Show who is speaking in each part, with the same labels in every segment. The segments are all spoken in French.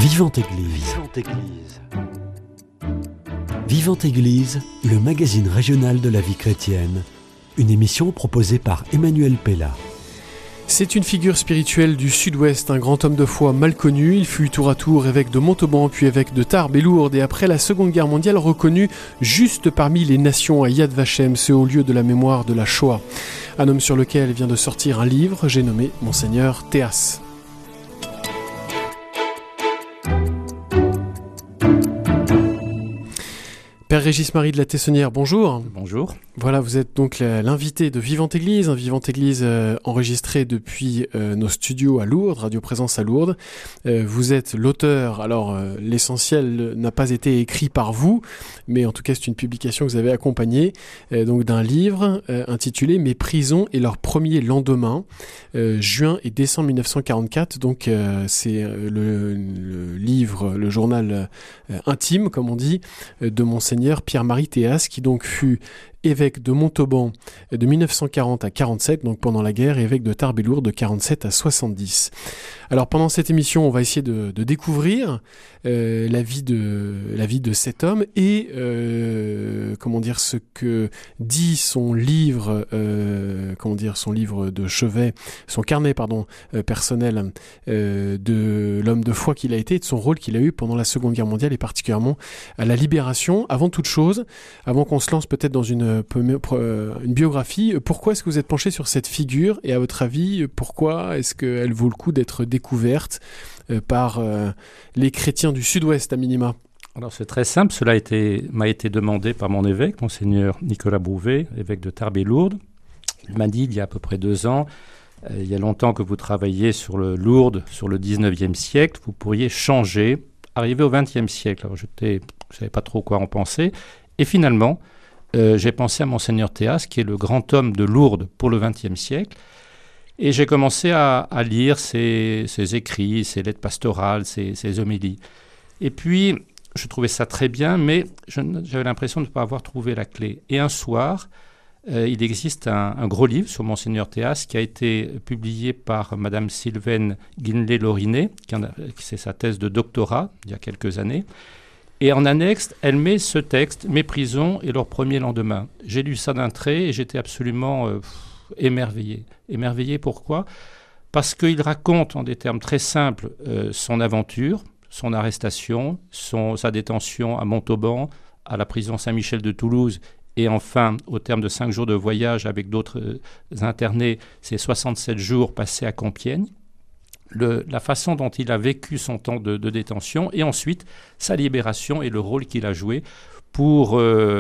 Speaker 1: Vivante Église. Vivante Église, le magazine régional de la vie chrétienne. Une émission proposée par Emmanuel Pella.
Speaker 2: C'est une figure spirituelle du Sud-Ouest, un grand homme de foi mal connu. Il fut tour à tour évêque de Montauban, puis évêque de Tarbes et Lourdes, et après la Seconde Guerre mondiale reconnu juste parmi les nations à Yad Vashem, ce haut lieu de la mémoire de la Shoah. Un homme sur lequel vient de sortir un livre, j'ai nommé Monseigneur Théas. Père Régis-Marie de la Tessonnière, bonjour.
Speaker 3: Bonjour.
Speaker 2: Voilà, vous êtes donc l'invité de Vivante Église, Vivante Église enregistré depuis nos studios à Lourdes, Radio Présence à Lourdes. Vous êtes l'auteur, alors l'essentiel n'a pas été écrit par vous, mais en tout cas c'est une publication que vous avez accompagnée donc d'un livre intitulé « Mes prisons et leurs premiers lendemains », juin et décembre 1944. Donc c'est le livre, le journal intime, comme on dit, de Monseigneur Pierre-Marie Théas, qui donc fut évêque de Montauban de 1940 à 47, donc pendant la guerre, et évêque de Tarbes et Lourdes de 47 à 70. Alors pendant cette émission, on va essayer de découvrir la vie de cet homme et ce que dit son livre, son livre de chevet, son carnet personnel de l'homme de foi qu'il a été et de son rôle qu'il a eu pendant la Seconde Guerre mondiale et particulièrement à la Libération. Avant toute chose, avant qu'on se lance peut-être dans une biographie, pourquoi est-ce que vous êtes penché sur cette figure et à votre avis, pourquoi est-ce qu'elle vaut le coup d'être découverte par les chrétiens du Sud-Ouest à minima?
Speaker 3: Alors c'est très simple, cela m'a été demandé par mon évêque, Monseigneur Nicolas Brouvet, évêque de Tarbes et Lourdes. Il m'a dit il y a à peu près 2 ans, il y a longtemps que vous travaillez sur le Lourdes, sur le 19e siècle, vous pourriez changer, arriver au 20e siècle. Alors je ne savais pas trop quoi en penser, et finalement, j'ai pensé à Monseigneur Théas, qui est le grand homme de Lourdes pour le XXe siècle. Et j'ai commencé à lire ses écrits, ses lettres pastorales, ses homélies. Et puis, je trouvais ça très bien, mais j'avais l'impression de ne pas avoir trouvé la clé. Et un soir, il existe un gros livre sur Monseigneur Théas qui a été publié par Madame Sylvaine Guinlé-Lorinet, c'est sa thèse de doctorat il y a quelques années. Et en annexe, elle met ce texte, « Mes prisons et leurs premiers lendemains ». J'ai lu ça d'un trait et j'étais absolument émerveillé. Émerveillé pourquoi ? Parce qu'il raconte en des termes très simples son aventure, son arrestation, sa détention à Montauban, à la prison Saint-Michel de Toulouse, et enfin, au terme de 5 jours de voyage avec d'autres internés, c'est 67 jours passés à Compiègne. La façon dont il a vécu son temps de détention et ensuite sa libération et le rôle qu'il a joué pour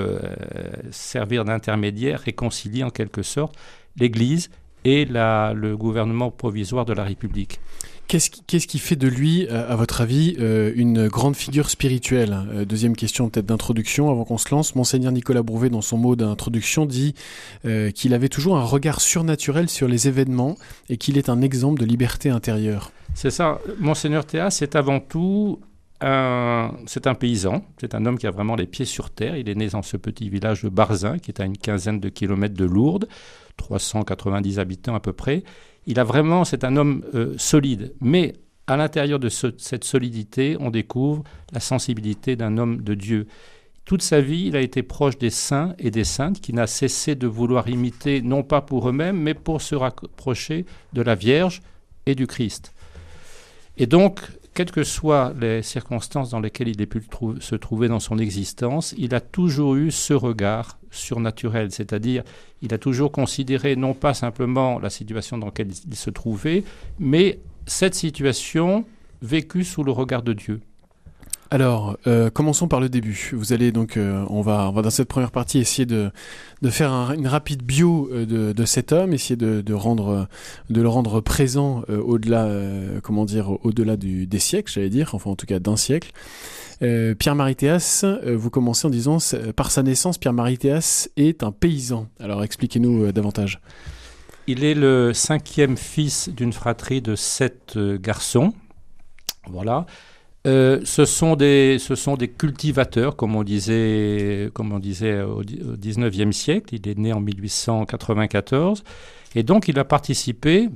Speaker 3: servir d'intermédiaire, réconcilier en quelque sorte l'Église et le gouvernement provisoire de la République.
Speaker 2: Qu'est-ce qui fait de lui, à votre avis, une grande figure spirituelle ? Deuxième question peut-être d'introduction avant qu'on se lance. Monseigneur Nicolas Brouvet, dans son mot d'introduction, dit qu'il avait toujours un regard surnaturel sur les événements et qu'il est un exemple de liberté intérieure.
Speaker 3: C'est ça. Monseigneur Théas, c'est avant tout c'est un paysan. C'est un homme qui a vraiment les pieds sur terre. Il est né dans ce petit village de Barzin, qui est à une quinzaine de kilomètres de Lourdes, 390 habitants à peu près. C'est un homme solide, mais à l'intérieur de cette solidité, on découvre la sensibilité d'un homme de Dieu. Toute sa vie, il a été proche des saints et des saintes, qui n'a cessé de vouloir imiter, non pas pour eux-mêmes, mais pour se rapprocher de la Vierge et du Christ. Et donc, quelles que soient les circonstances dans lesquelles il ait pu se trouver dans son existence, il a toujours eu ce regard surnaturel, c'est-à-dire il a toujours considéré non pas simplement la situation dans laquelle il se trouvait, mais cette situation vécue sous le regard de Dieu.
Speaker 2: Alors, commençons par le début. Vous allez donc, on va dans cette première partie essayer de faire une rapide bio de cet homme, essayer de le rendre présent au-delà, au-delà des siècles, j'allais dire, enfin en tout cas d'un siècle. Pierre-Marie Théas, vous commencez en disant, par sa naissance, Pierre-Marie Théas est un paysan. Alors expliquez-nous davantage.
Speaker 3: Il est le 5e fils d'une fratrie de 7 garçons. Voilà. Ce sont des cultivateurs, comme on disait au XIXe siècle. Il est né en 1894. Et donc, il a participé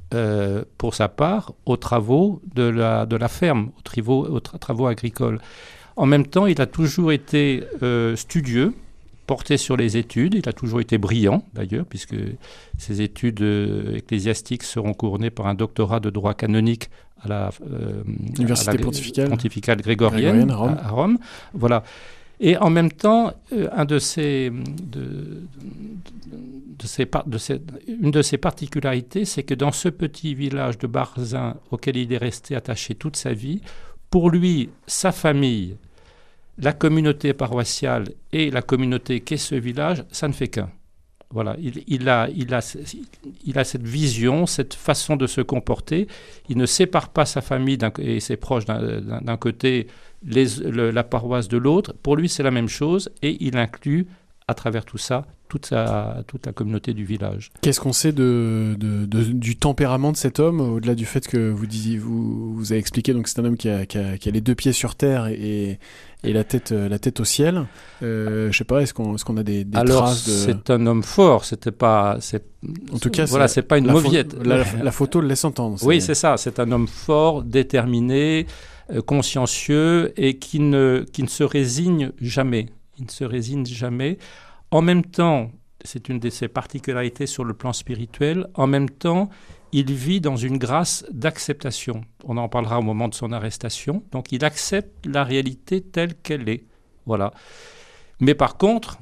Speaker 3: pour sa part, aux travaux de la ferme, aux travaux agricoles. En même temps, il a toujours été studieux, porté sur les études. Il a toujours été brillant, d'ailleurs, puisque ses études ecclésiastiques seront couronnées par un doctorat de droit canonique à
Speaker 2: l'Université
Speaker 3: pontificale grégorienne à Rome. Voilà. Et en même temps, une de ses particularités, c'est que dans ce petit village de Barzun, auquel il est resté attaché toute sa vie, pour lui, sa famille, la communauté paroissiale et la communauté qu'est ce village, ça ne fait qu'un. Voilà, il a cette vision, cette façon de se comporter. Il ne sépare pas sa famille et ses proches d'un côté, la paroisse de l'autre. Pour lui, c'est la même chose et il inclut à travers tout ça toute la communauté du village.
Speaker 2: Qu'est-ce qu'on sait du tempérament de cet homme, au-delà du fait que vous avez expliqué, donc c'est un homme qui a les deux pieds sur terre et la tête au ciel. Je sais pas, est-ce qu'on a des traces de...
Speaker 3: c'est un homme fort.
Speaker 2: En tout cas,
Speaker 3: voilà, c'est pas une mauviette.
Speaker 2: La photo le laisse entendre.
Speaker 3: Oui, c'est ça. C'est un homme fort, déterminé, consciencieux et qui ne se résigne jamais. Il ne se résigne jamais. En même temps, c'est une de ses particularités sur le plan spirituel, en même temps, il vit dans une grâce d'acceptation. On en parlera au moment de son arrestation. Donc, il accepte la réalité telle qu'elle est. Voilà. Mais par contre,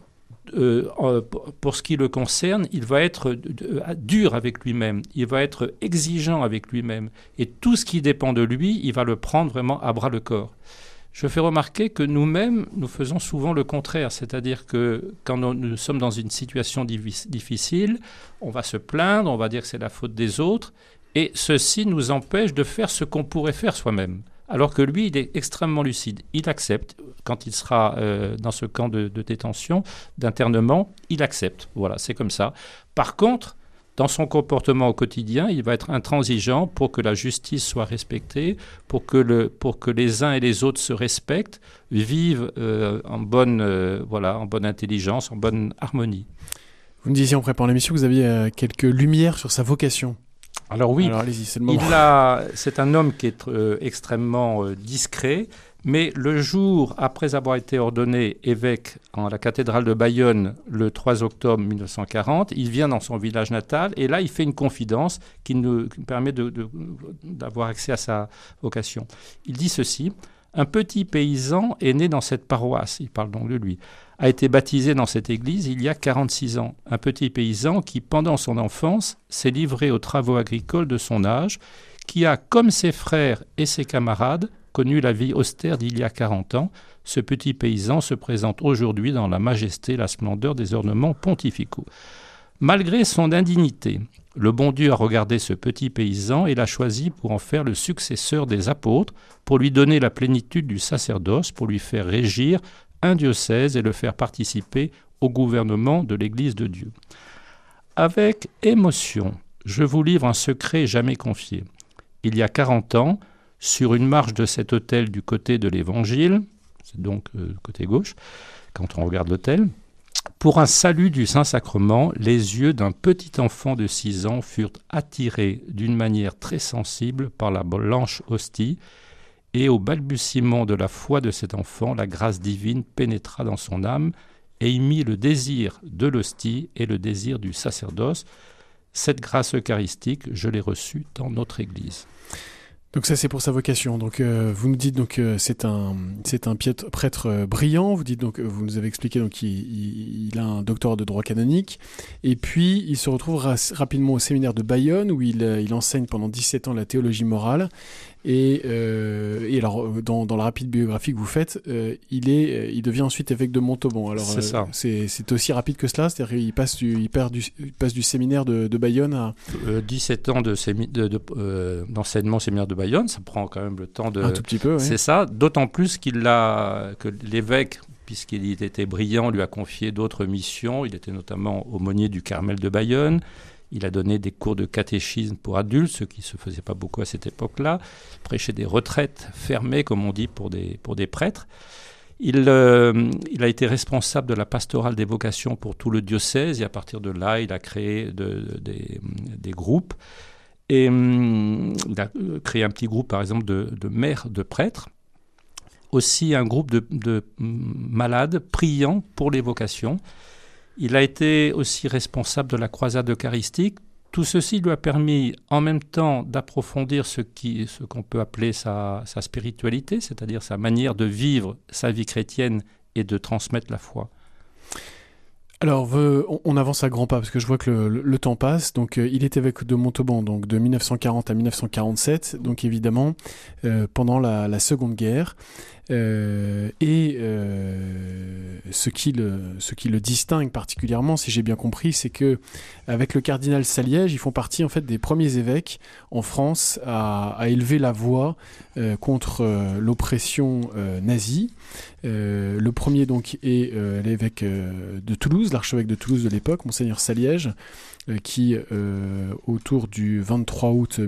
Speaker 3: pour ce qui le concerne, il va être dur avec lui-même. Il va être exigeant avec lui-même. Et tout ce qui dépend de lui, il va le prendre vraiment à bras le corps. Je fais remarquer que nous-mêmes, nous faisons souvent le contraire. C'est-à-dire que quand nous sommes dans une situation difficile, on va se plaindre, on va dire que c'est la faute des autres, et ceci nous empêche de faire ce qu'on pourrait faire soi-même. Alors que lui, il est extrêmement lucide. Il accepte, quand il sera dans ce camp de détention, d'internement, il accepte. Voilà, c'est comme ça. Par contre, dans son comportement au quotidien, il va être intransigeant pour que la justice soit respectée, pour que les uns et les autres se respectent, vivent en bonne intelligence, en bonne harmonie.
Speaker 2: Vous me disiez en préparant l'émission que vous aviez quelques lumières sur sa vocation.
Speaker 3: Alors oui,
Speaker 2: allez-y, c'est le moment.
Speaker 3: C'est un homme qui est extrêmement discret, mais le jour après avoir été ordonné évêque en la cathédrale de Bayonne le 3 octobre 1940, il vient dans son village natal et là il fait une confidence qui nous permet d'avoir accès à sa vocation. Il dit ceci: un petit paysan est né dans cette paroisse, il parle donc de lui, a été baptisé dans cette église il y a 46 ans. Un petit paysan qui, pendant son enfance, s'est livré aux travaux agricoles de son âge, qui a, comme ses frères et ses camarades, connu la vie austère d'il y a 40 ans. Ce petit paysan se présente aujourd'hui dans la majesté et la splendeur des ornements pontificaux. Malgré son indignité, le bon Dieu a regardé ce petit paysan et l'a choisi pour en faire le successeur des apôtres, pour lui donner la plénitude du sacerdoce, pour lui faire régir un diocèse et le faire participer au gouvernement de l'Église de Dieu. Avec émotion, je vous livre un secret jamais confié. Il y a 40 ans, sur une marche de cet autel du côté de l'Évangile, c'est donc côté gauche, quand on regarde l'autel, pour un salut du Saint-Sacrement, les yeux d'un petit enfant de 6 ans furent attirés d'une manière très sensible par la blanche hostie, et au balbutiement de la foi de cet enfant, la grâce divine pénétra dans son âme et y mit le désir de l'hostie et le désir du sacerdoce. Cette grâce eucharistique, je l'ai reçue dans notre Église.
Speaker 2: Donc ça, c'est pour sa vocation. Donc vous nous dites donc c'est un prêtre brillant. Vous dites donc vous nous avez expliqué donc il a un doctorat de droit canonique et puis il se retrouve rapidement au séminaire de Bayonne où il enseigne pendant 17 ans la théologie morale. Et alors, dans la rapide biographie que vous faites, il devient ensuite évêque de Montauban. Alors,
Speaker 3: c'est ça.
Speaker 2: C'est aussi rapide que cela, c'est-à-dire qu'il passe du séminaire de Bayonne à
Speaker 3: 17 ans d'enseignement au séminaire de Bayonne. Ça prend quand même le temps de.
Speaker 2: Un tout petit peu. Oui.
Speaker 3: C'est ça. D'autant plus que l'évêque, puisqu'il était brillant, lui a confié d'autres missions. Il était notamment aumônier du Carmel de Bayonne. Il a donné des cours de catéchisme pour adultes, ce qui ne se faisait pas beaucoup à cette époque-là. Il prêchait des retraites fermées, comme on dit, pour des prêtres. Il a été responsable de la pastorale des vocations pour tout le diocèse. Et à partir de là, il a créé des groupes. Et il a créé un petit groupe, par exemple, de mères, de prêtres. Aussi un groupe de malades priant pour les vocations. Il a été aussi responsable de la croisade eucharistique. Tout ceci lui a permis en même temps d'approfondir ce qu'on peut appeler sa spiritualité, c'est-à-dire sa manière de vivre sa vie chrétienne et de transmettre la foi.
Speaker 2: Alors, on avance à grands pas parce que je vois que le temps passe. Donc, il est évêque de Montauban, donc de 1940 à 1947. Donc, évidemment, pendant la Seconde Guerre. Ce qui le distingue particulièrement, si j'ai bien compris, c'est que avec le cardinal Saliège, ils font partie en fait des premiers évêques en France à élever la voix contre l'oppression nazie. Le premier donc est l'évêque de Toulouse, l'archevêque de Toulouse de l'époque, monseigneur Saliège, qui autour du 23 août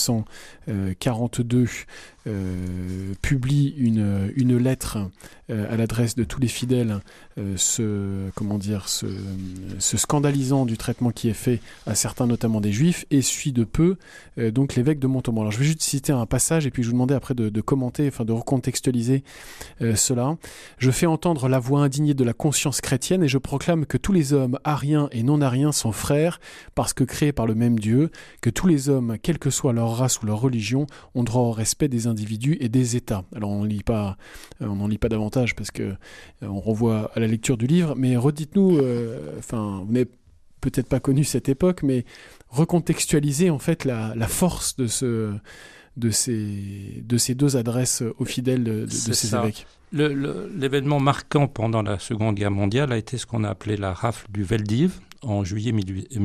Speaker 2: 1942 publie une lettre à l'adresse de tous les fidèles, se scandalisant du traitement qui est fait à certains, notamment des Juifs, et suit de peu donc l'évêque de Montauban. Alors je vais juste citer un passage et puis je vous demander après de commenter, enfin de recontextualiser cela. Je fais entendre la voix indignée de la conscience chrétienne et je proclame que tous les hommes, ariens et non-ariens, sont frères parce que créés par le même Dieu, que tous les hommes, quelle que soit leur race ou leur religion, ont droit au respect des individus et des États. Alors on n'en lit pas davantage parce que on renvoie à la lecture du livre, mais redites-nous, vous n'avez peut-être pas connu cette époque, mais recontextualisez en fait la force de ces deux adresses aux fidèles de ces évêques.
Speaker 3: L'événement marquant pendant la Seconde Guerre mondiale a été ce qu'on a appelé la rafle du Veldiv en juillet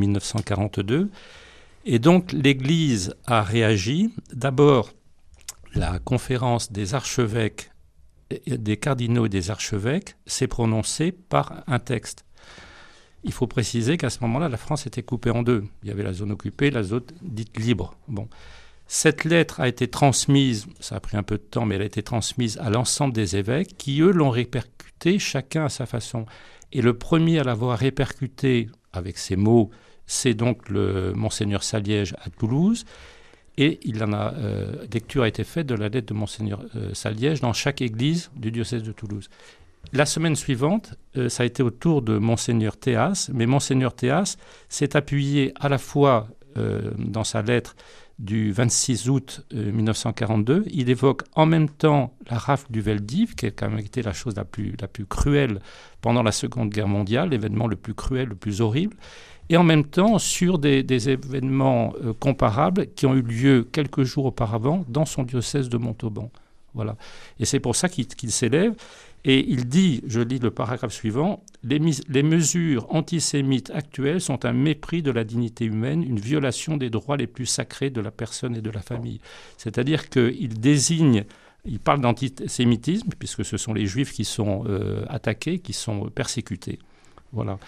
Speaker 3: 1942. Et donc l'Église a réagi. D'abord, la conférence des archevêques, des cardinaux et des archevêques s'est prononcée par un texte. Il faut préciser qu'à ce moment-là, la France était coupée en deux. Il y avait la zone occupée, la zone dite libre. Bon. Cette lettre a été transmise, ça a pris un peu de temps, mais elle a été transmise à l'ensemble des évêques qui, eux, l'ont répercutée chacun à sa façon. Et le premier à l'avoir répercutée avec ces mots, c'est donc le monseigneur Saliège à Toulouse. Et lecture a été faite de la lettre de monseigneur Saliège dans chaque église du diocèse de Toulouse. La semaine suivante, ça a été au tour de monseigneur Théas, mais monseigneur Théas s'est appuyé à la fois dans sa lettre du 26 août 1942, il évoque en même temps la rafle du Veldiv, qui a quand même été la chose la plus cruelle pendant la Seconde Guerre mondiale, l'événement le plus cruel, le plus horrible, et en même temps sur des événements comparables qui ont eu lieu quelques jours auparavant dans son diocèse de Montauban. Voilà. Et c'est pour ça qu'il s'élève. Et il dit, je lis le paragraphe suivant, les mesures antisémites actuelles sont un mépris de la dignité humaine, une violation des droits les plus sacrés de la personne et de la famille. C'est-à-dire qu'il il parle d'antisémitisme, puisque ce sont les Juifs qui sont attaqués, qui sont persécutés. Voilà.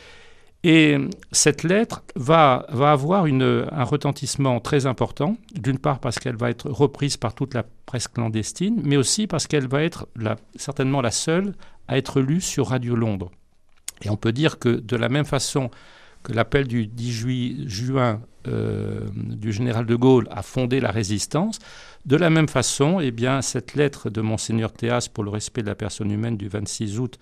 Speaker 3: Et cette lettre va avoir un retentissement très important, d'une part parce qu'elle va être reprise par toute la presse clandestine, mais aussi parce qu'elle va être certainement la seule à être lue sur Radio Londres. Et on peut dire que de la même façon que l'appel du 10 juin du général de Gaulle a fondé la résistance, de la même façon, eh bien, cette lettre de monseigneur Théas pour le respect de la personne humaine du 26 août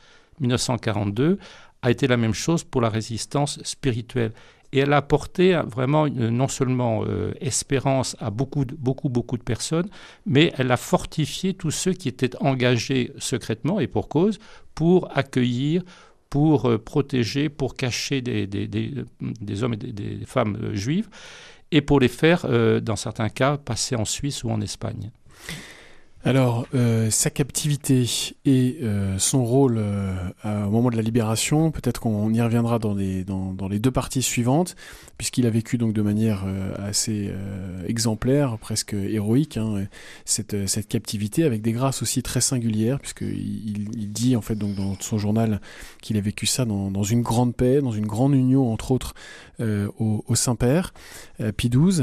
Speaker 3: 1942 a été la même chose pour la résistance spirituelle. Et elle a apporté vraiment non seulement espérance à beaucoup de personnes, mais elle a fortifié tous ceux qui étaient engagés secrètement, et pour cause, pour accueillir, pour protéger, pour cacher des hommes et des femmes juives, et pour les faire, dans certains cas, passer en Suisse ou en Espagne.
Speaker 2: Alors, sa captivité et son rôle au moment de la libération, peut-être qu'on y reviendra dans les deux parties suivantes, puisqu'il a vécu donc de manière assez exemplaire, presque héroïque, cette captivité, avec des grâces aussi très singulières, puisqu'il dit en fait donc dans son journal qu'il a vécu ça dans une grande paix, dans une grande union entre autres au Saint-Père, Pie XII.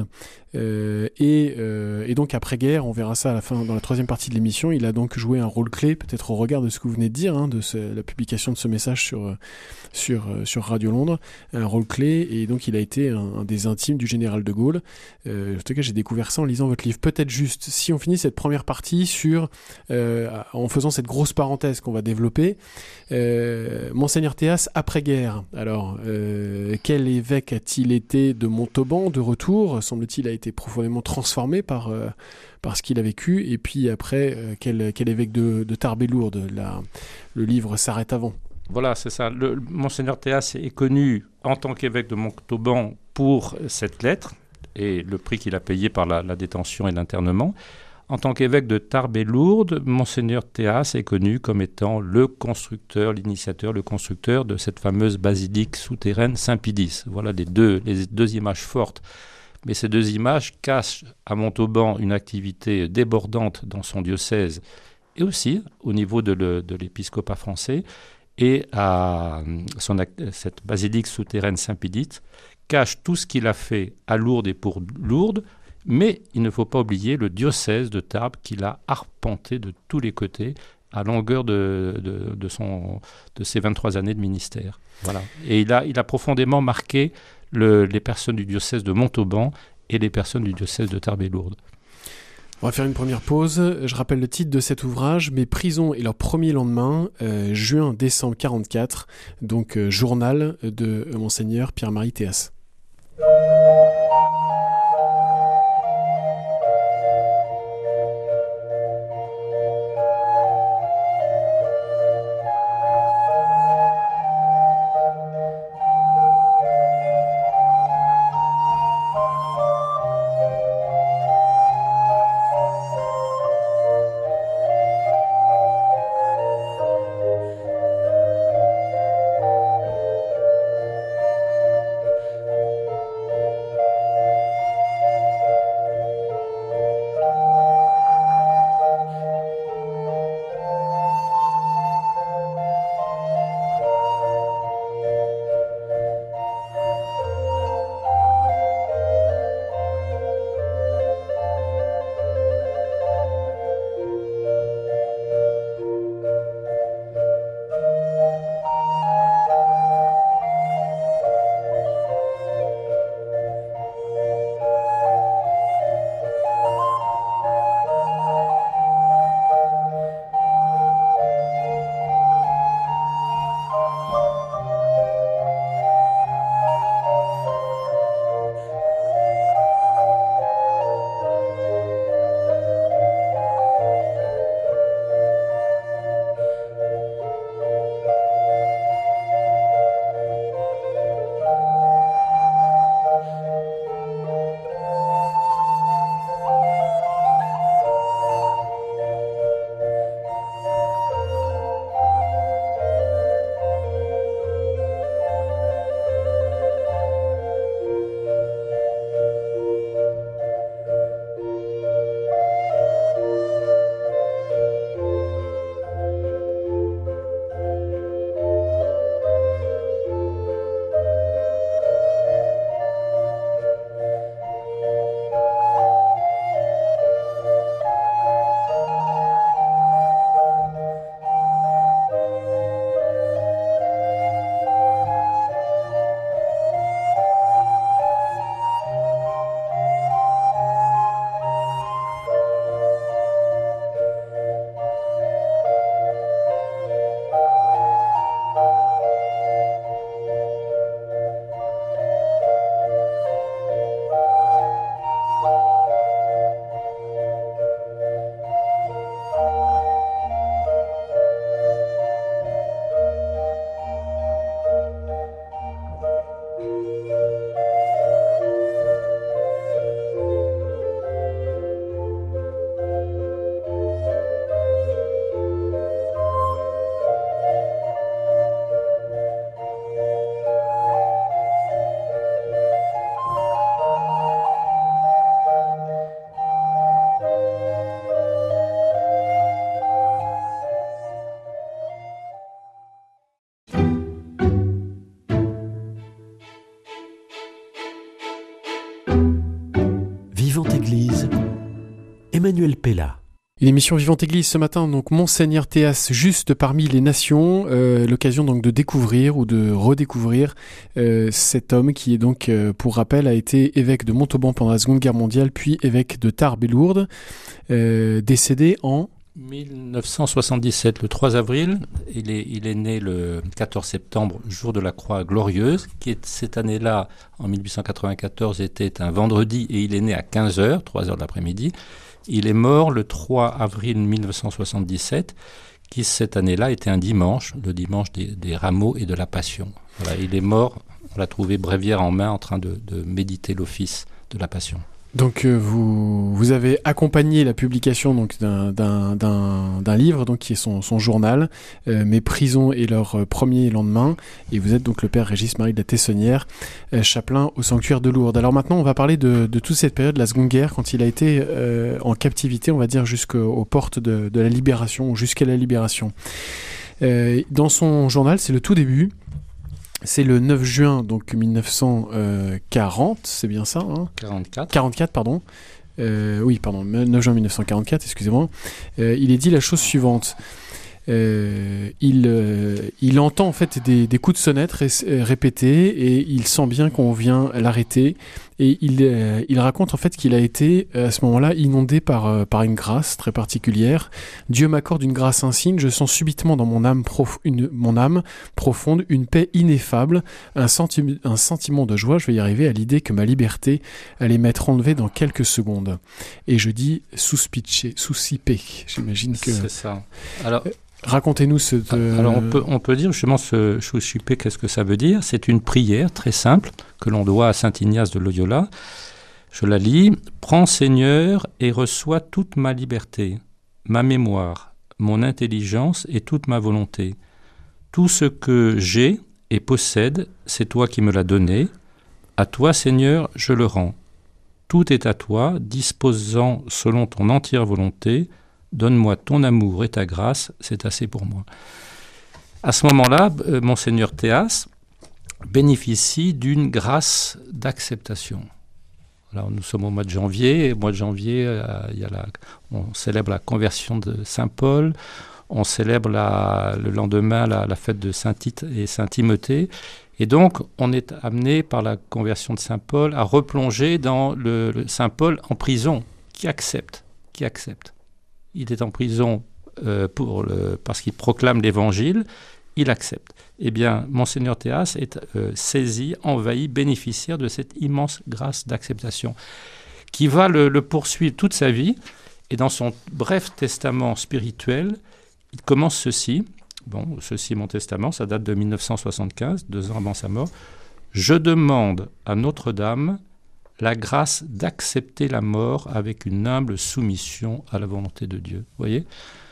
Speaker 2: Et donc après-guerre, on verra ça à la fin, dans la troisième partie de l'émission, il a donc joué un rôle clé, peut-être au regard de ce que vous venez de dire, la publication de ce message sur Radio Londres, un rôle clé, et donc il a été un des intimes du général de Gaulle. En tout cas, j'ai découvert ça en lisant votre livre. Peut-être juste, si on finit cette première partie en faisant cette grosse parenthèse qu'on va développer, Monseigneur Théas après-guerre. Alors, quel évêque a-t-il été de Montauban de retour? Semble-t-il a été profondément transformé par ce qu'il a vécu. Et puis après, quel évêque de Tarbes-et-Lourdes? Le livre s'arrête avant.
Speaker 3: Voilà, c'est ça. Monseigneur Théas est connu en tant qu'évêque de Montauban pour cette lettre et le prix qu'il a payé par la détention et l'internement. En tant qu'évêque de Tarbes-et-Lourdes, Monseigneur Théas est connu comme étant le constructeur, l'initiateur, le constructeur de cette fameuse basilique souterraine Saint-Pidis. Voilà les deux images fortes. Mais ces deux images cachent à Montauban une activité débordante dans son diocèse et aussi au niveau de l'épiscopat français. Et cette basilique souterraine Saint-Pidis cache tout ce qu'il a fait à Lourdes et pour Lourdes, mais il ne faut pas oublier le diocèse de Tarbes qu'il a arpenté de tous les côtés à longueur de ses 23 années de ministère. Voilà. Et il a profondément marqué les personnes du diocèse de Montauban et les personnes du diocèse de Tarbes-et-Lourdes.
Speaker 2: On va faire une première pause. Je rappelle le titre de cet ouvrage, Mes prisons et leurs premiers lendemains, juin-décembre 44, donc journal de Monseigneur Pierre-Marie Théas.
Speaker 1: Emmanuel Pella.
Speaker 2: Une émission Vivante Église ce matin, donc Monseigneur Théas, juste parmi les nations, l'occasion donc de découvrir ou de redécouvrir cet homme qui est donc, pour rappel, a été évêque de Montauban pendant la Seconde Guerre mondiale, puis évêque de Tarbes et Lourdes, décédé en
Speaker 3: 1977, le 3 avril. Il est né le 14 septembre, jour de la Croix glorieuse, qui est cette année-là, en 1894, était un vendredi, et il est né à 15h, 3h de l'après-midi. Il est mort le 3 avril 1977, qui cette année-là était un dimanche, le dimanche des rameaux et de la Passion. Voilà, il est mort, on l'a trouvé bréviaire en main en train de méditer l'office de la Passion.
Speaker 2: Donc vous avez accompagné la publication donc d'un livre donc qui est son journal, Mes prisons et leurs premiers lendemains, et vous êtes donc le père Régis-Marie de la Tessonnière, chapelain au sanctuaire de Lourdes. Alors maintenant on va parler de toute cette période de la Seconde Guerre, quand il a été en captivité, on va dire jusqu'aux portes de la Libération, ou jusqu'à la Libération. Dans son journal, c'est le tout début. C'est le 9 juin, donc 1940, c'est bien ça, hein ? 44, pardon. 9 juin 1944, excusez-moi. Il est dit la chose suivante. Il entend en fait des coups de sonnette répétés, et il sent bien qu'on vient l'arrêter, et il raconte en fait qu'il a été à ce moment-là inondé par une grâce très particulière. Dieu m'accorde une grâce insigne, je sens subitement dans mon âme profonde une paix ineffable, un sentiment de joie, je vais y arriver, à l'idée que ma liberté allait m'être enlevée dans quelques secondes. Et je dis soucipe, j'imagine que...
Speaker 3: C'est ça. Alors...
Speaker 2: Racontez-nous
Speaker 3: Alors on peut dire justement ce soucipe, qu'est-ce que ça veut dire ? C'est une prière très simple que l'on doit à saint Ignace de Loyola. Je la lis. « Prends Seigneur et reçois toute ma liberté, ma mémoire, mon intelligence et toute ma volonté. Tout ce que j'ai et possède, c'est toi qui me l'as donné. À toi Seigneur, je le rends. Tout est à toi, disposant selon ton entière volonté. Donne-moi ton amour et ta grâce, c'est assez pour moi. » À ce moment-là, Monseigneur Théas bénéficie d'une grâce d'acceptation. Alors, nous sommes au mois de janvier. Et au mois de janvier, on célèbre la conversion de Saint Paul. On célèbre le lendemain la fête de Saint Tite et Saint Timothée. Et donc, on est amené par la conversion de Saint Paul à replonger dans le Saint Paul en prison, qui accepte. Il est en prison parce qu'il proclame l'Évangile, il accepte. Eh bien, Monseigneur Théas est saisi, envahi, bénéficiaire de cette immense grâce d'acceptation, qui va le poursuivre toute sa vie. Et dans son bref testament spirituel, il commence ceci. Ceci, mon testament, ça date de 1975, 2 ans avant sa mort. « Je demande à Notre-Dame la grâce d'accepter la mort avec une humble soumission à la volonté de Dieu. » Vous voyez,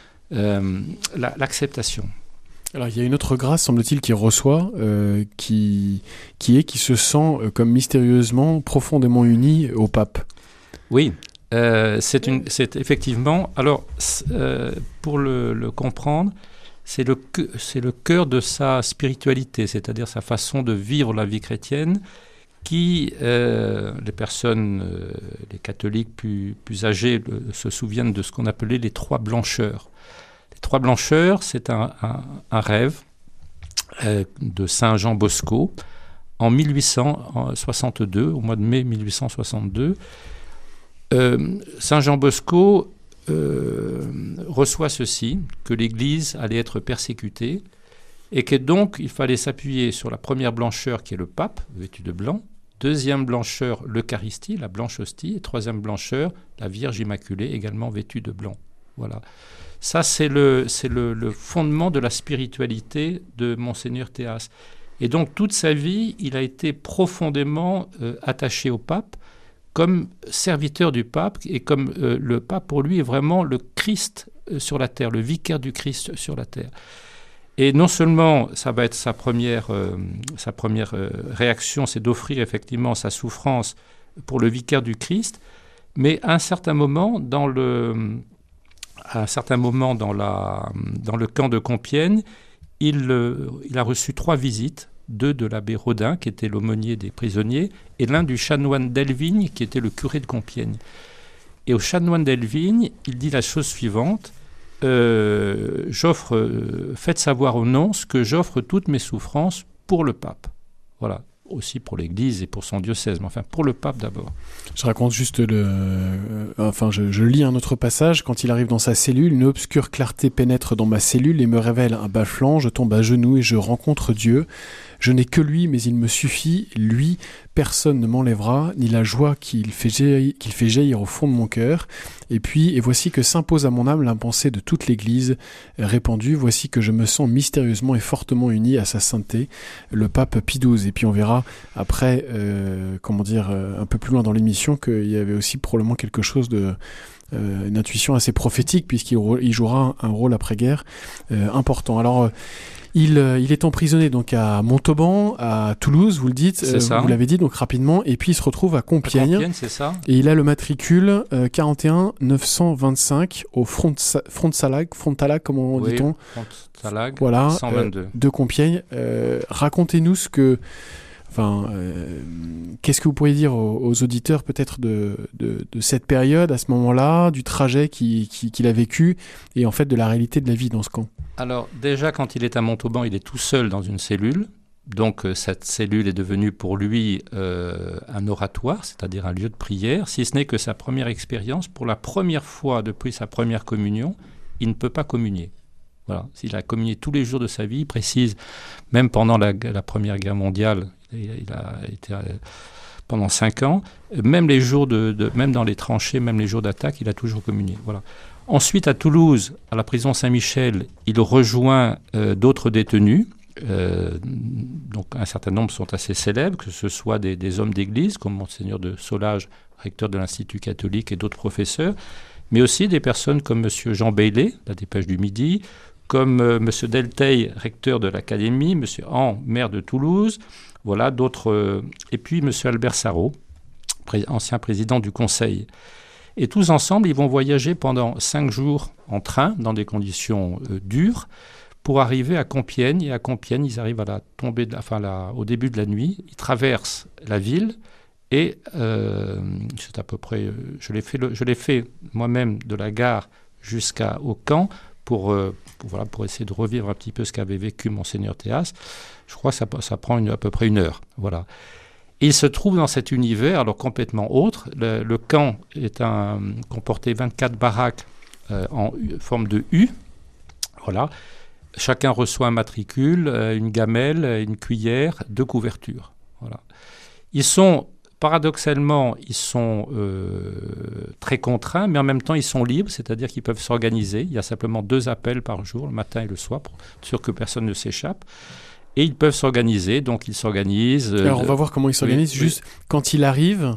Speaker 3: l'acceptation.
Speaker 2: Alors il y a une autre grâce, semble-t-il, qu'il reçoit, qui se sent comme mystérieusement, profondément uni au pape.
Speaker 3: Oui, c'est effectivement... Alors, pour le comprendre, c'est le cœur de sa spiritualité, c'est-à-dire sa façon de vivre la vie chrétienne, qui, les personnes, les catholiques plus âgés se souviennent de ce qu'on appelait les 3 blancheurs. Les 3 blancheurs, c'est un rêve de Saint Jean Bosco en 1862, au mois de mai 1862. Saint Jean Bosco reçoit ceci, que l'Église allait être persécutée, et que donc il fallait s'appuyer sur la première blancheur qui est le pape, vêtu de blanc, deuxième blancheur l'Eucharistie, la blanche hostie, et troisième blancheur la Vierge Immaculée, également vêtue de blanc. Voilà. Ça, c'est le fondement de la spiritualité de Monseigneur Théas. Et donc, toute sa vie, il a été profondément attaché au pape, comme serviteur du pape, et comme le pape, pour lui, est vraiment le Christ sur la terre, le vicaire du Christ sur la terre. Et non seulement ça va être sa première réaction, c'est d'offrir effectivement sa souffrance pour le vicaire du Christ, mais à un certain moment dans le camp de Compiègne, il a reçu 3 visites, 2 de l'abbé Rodin, qui était l'aumônier des prisonniers, et l'un du chanoine Delvigne, qui était le curé de Compiègne. Et au chanoine d'Elvigne, il dit la chose suivante. Faites savoir aux nonces que j'offre toutes mes souffrances pour le pape. Voilà, aussi pour l'Église et pour son diocèse, mais enfin pour le pape d'abord.
Speaker 2: Je raconte juste je lis un autre passage. Quand il arrive dans sa cellule, une obscure clarté pénètre dans ma cellule et me révèle un bas flanc. Je tombe à genoux et je rencontre Dieu. Je n'ai que lui, mais il me suffit. Lui, personne ne m'enlèvera, ni la joie qu'il fait jaillir au fond de mon cœur. Et voici que s'impose à mon âme la pensée de toute l'Église répandue. Voici que je me sens mystérieusement et fortement uni à sa sainteté, le pape Pie XII. Et puis on verra après, un peu plus loin dans l'émission, qu'il y avait aussi probablement quelque chose une intuition assez prophétique, puisqu'il jouera un rôle après-guerre important. Alors, il est emprisonné donc à Montauban, à Toulouse, vous le dites, vous l'avez dit donc rapidement, et puis il se retrouve à Compiègne,
Speaker 3: c'est ça.
Speaker 2: Et il a le matricule 41 925 au Frontalag, comment dit-on ?
Speaker 3: Frontalag,
Speaker 2: voilà,
Speaker 3: 122.
Speaker 2: De Compiègne. Racontez-nous qu'est-ce que vous pourriez dire aux auditeurs peut-être de cette période, à ce moment-là, du trajet qu'il a vécu et en fait de la réalité de la vie dans ce camp?
Speaker 3: Alors déjà, quand il est à Montauban, il est tout seul dans une cellule. Donc cette cellule est devenue pour lui un oratoire, c'est-à-dire un lieu de prière, si ce n'est que sa première expérience, pour la première fois depuis sa première communion, il ne peut pas communier. Voilà. Il a communié tous les jours de sa vie, il précise, même pendant la Première Guerre mondiale, il a été pendant 5 ans, même les jours même dans les tranchées, même les jours d'attaque, il a toujours communié. Voilà. Ensuite, à Toulouse, à la prison Saint-Michel, il rejoint d'autres détenus. Donc un certain nombre sont assez célèbres, que ce soit des hommes d'église, comme Monseigneur de Solage, recteur de l'Institut catholique, et d'autres professeurs, mais aussi des personnes comme M. Jean Baillet, la Dépêche du Midi, comme M. Delteil, recteur de l'Académie, M. Han, maire de Toulouse, voilà, d'autres, et puis M. Albert Sarraut, ancien président du Conseil. Et tous ensemble, ils vont voyager pendant 5 jours en train, dans des conditions dures, pour arriver à Compiègne. Et à Compiègne, ils arrivent au début de la nuit. Ils traversent la ville et c'est à peu près... Je l'ai fait moi-même de la gare jusqu'au camp pour essayer de revivre un petit peu ce qu'avait vécu Monseigneur Théas. Je crois que ça prend à peu près 1 heure. Voilà. Et il se trouve dans cet univers, alors complètement autre. Le camp comportait 24 baraques en forme de U. Voilà. Chacun reçoit un matricule, une gamelle, une cuillère, 2 couvertures. Voilà. Paradoxalement, ils sont très contraints, mais en même temps, ils sont libres, c'est-à-dire qu'ils peuvent s'organiser. Il y a simplement 2 appels par jour, le matin et le soir, pour être sûr que personne ne s'échappe. Et ils peuvent s'organiser, donc ils s'organisent.
Speaker 2: Alors, on va voir comment ils s'organisent.
Speaker 3: Oui,
Speaker 2: juste, quand il arrive,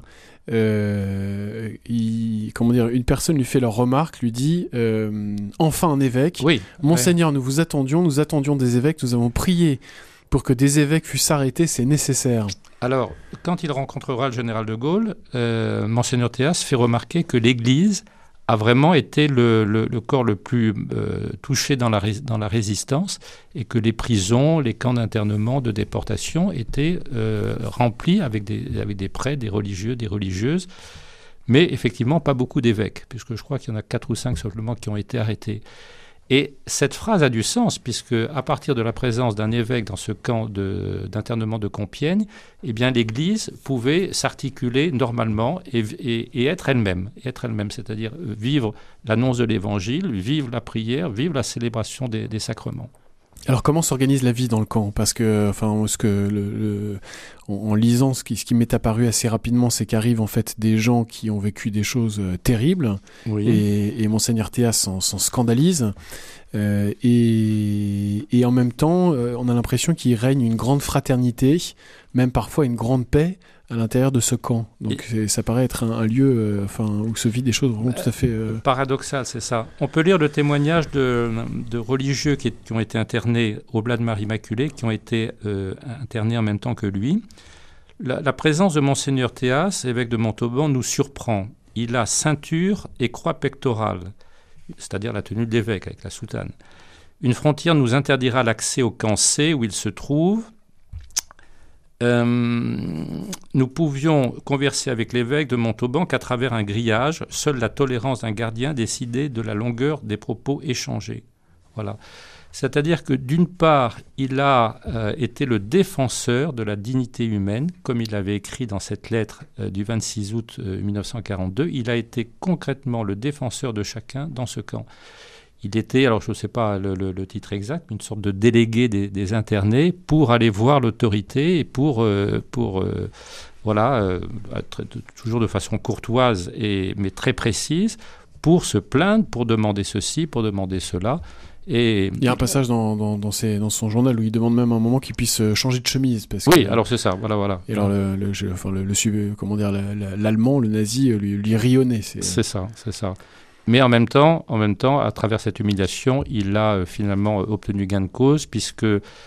Speaker 2: une personne lui fait leur remarque, lui dit enfin un évêque.
Speaker 3: Oui.
Speaker 2: Monseigneur, nous vous attendions des évêques, nous avons prié pour que des évêques fussent arrêtés, c'est nécessaire.
Speaker 3: Alors, quand il rencontrera le général de Gaulle, Monseigneur Théas fait remarquer que l'Église a vraiment été le corps le plus touché dans la résistance, et que les prisons, les camps d'internement, de déportation étaient remplis avec des prêtres, des religieux, des religieuses, mais effectivement pas beaucoup d'évêques, puisque je crois qu'il y en a 4 ou 5 simplement qui ont été arrêtés. Et cette phrase a du sens, puisque à partir de la présence d'un évêque dans ce camp d'internement de Compiègne, eh bien l'Église pouvait s'articuler normalement et être elle-même, c'est-à-dire vivre l'annonce de l'Évangile, vivre la prière, vivre la célébration des sacrements.
Speaker 2: Alors comment s'organise la vie dans le camp ? Parce que, en lisant, ce qui m'est apparu assez rapidement, c'est qu'arrivent en fait des gens qui ont vécu des choses terribles,
Speaker 3: oui.
Speaker 2: et Monseigneur Théas s'en scandalise, et en même temps, on a l'impression qu'il règne une grande fraternité, même parfois une grande paix à l'intérieur de ce camp. Donc ça paraît être un lieu où se vit des choses vraiment tout à fait...
Speaker 3: Paradoxal, c'est ça. On peut lire le témoignage de religieux qui ont été internés au Blas de Marie Immaculée, qui ont été internés en même temps que lui. La présence de Monseigneur Théas, évêque de Montauban, nous surprend. Il a ceinture et croix pectorale, c'est-à-dire la tenue de l'évêque avec la soutane. Une frontière nous interdira l'accès au camp C où il se trouve. nous pouvions converser avec l'évêque de Montauban qu'à travers un grillage. Seule la tolérance d'un gardien décidait de la longueur des propos échangés. Voilà. C'est-à-dire que d'une part, il a été le défenseur de la dignité humaine, comme il avait écrit dans cette lettre du 26 août 1942. Il a été concrètement le défenseur de chacun dans ce camp. Il était, alors je ne sais pas le titre exact, mais une sorte de délégué des internés pour aller voir l'autorité et pour toujours de façon courtoise mais très précise, pour se plaindre, pour demander ceci, pour demander cela. Et
Speaker 2: il y a un passage dans son journal où il demande même à un moment qu'il puisse changer de chemise.
Speaker 3: Oui, alors c'est ça, voilà.
Speaker 2: Et alors l'allemand, le nazi, lui rionnait.
Speaker 3: C'est ça. Mais en même temps, à travers cette humiliation, il a finalement obtenu gain de cause, puisque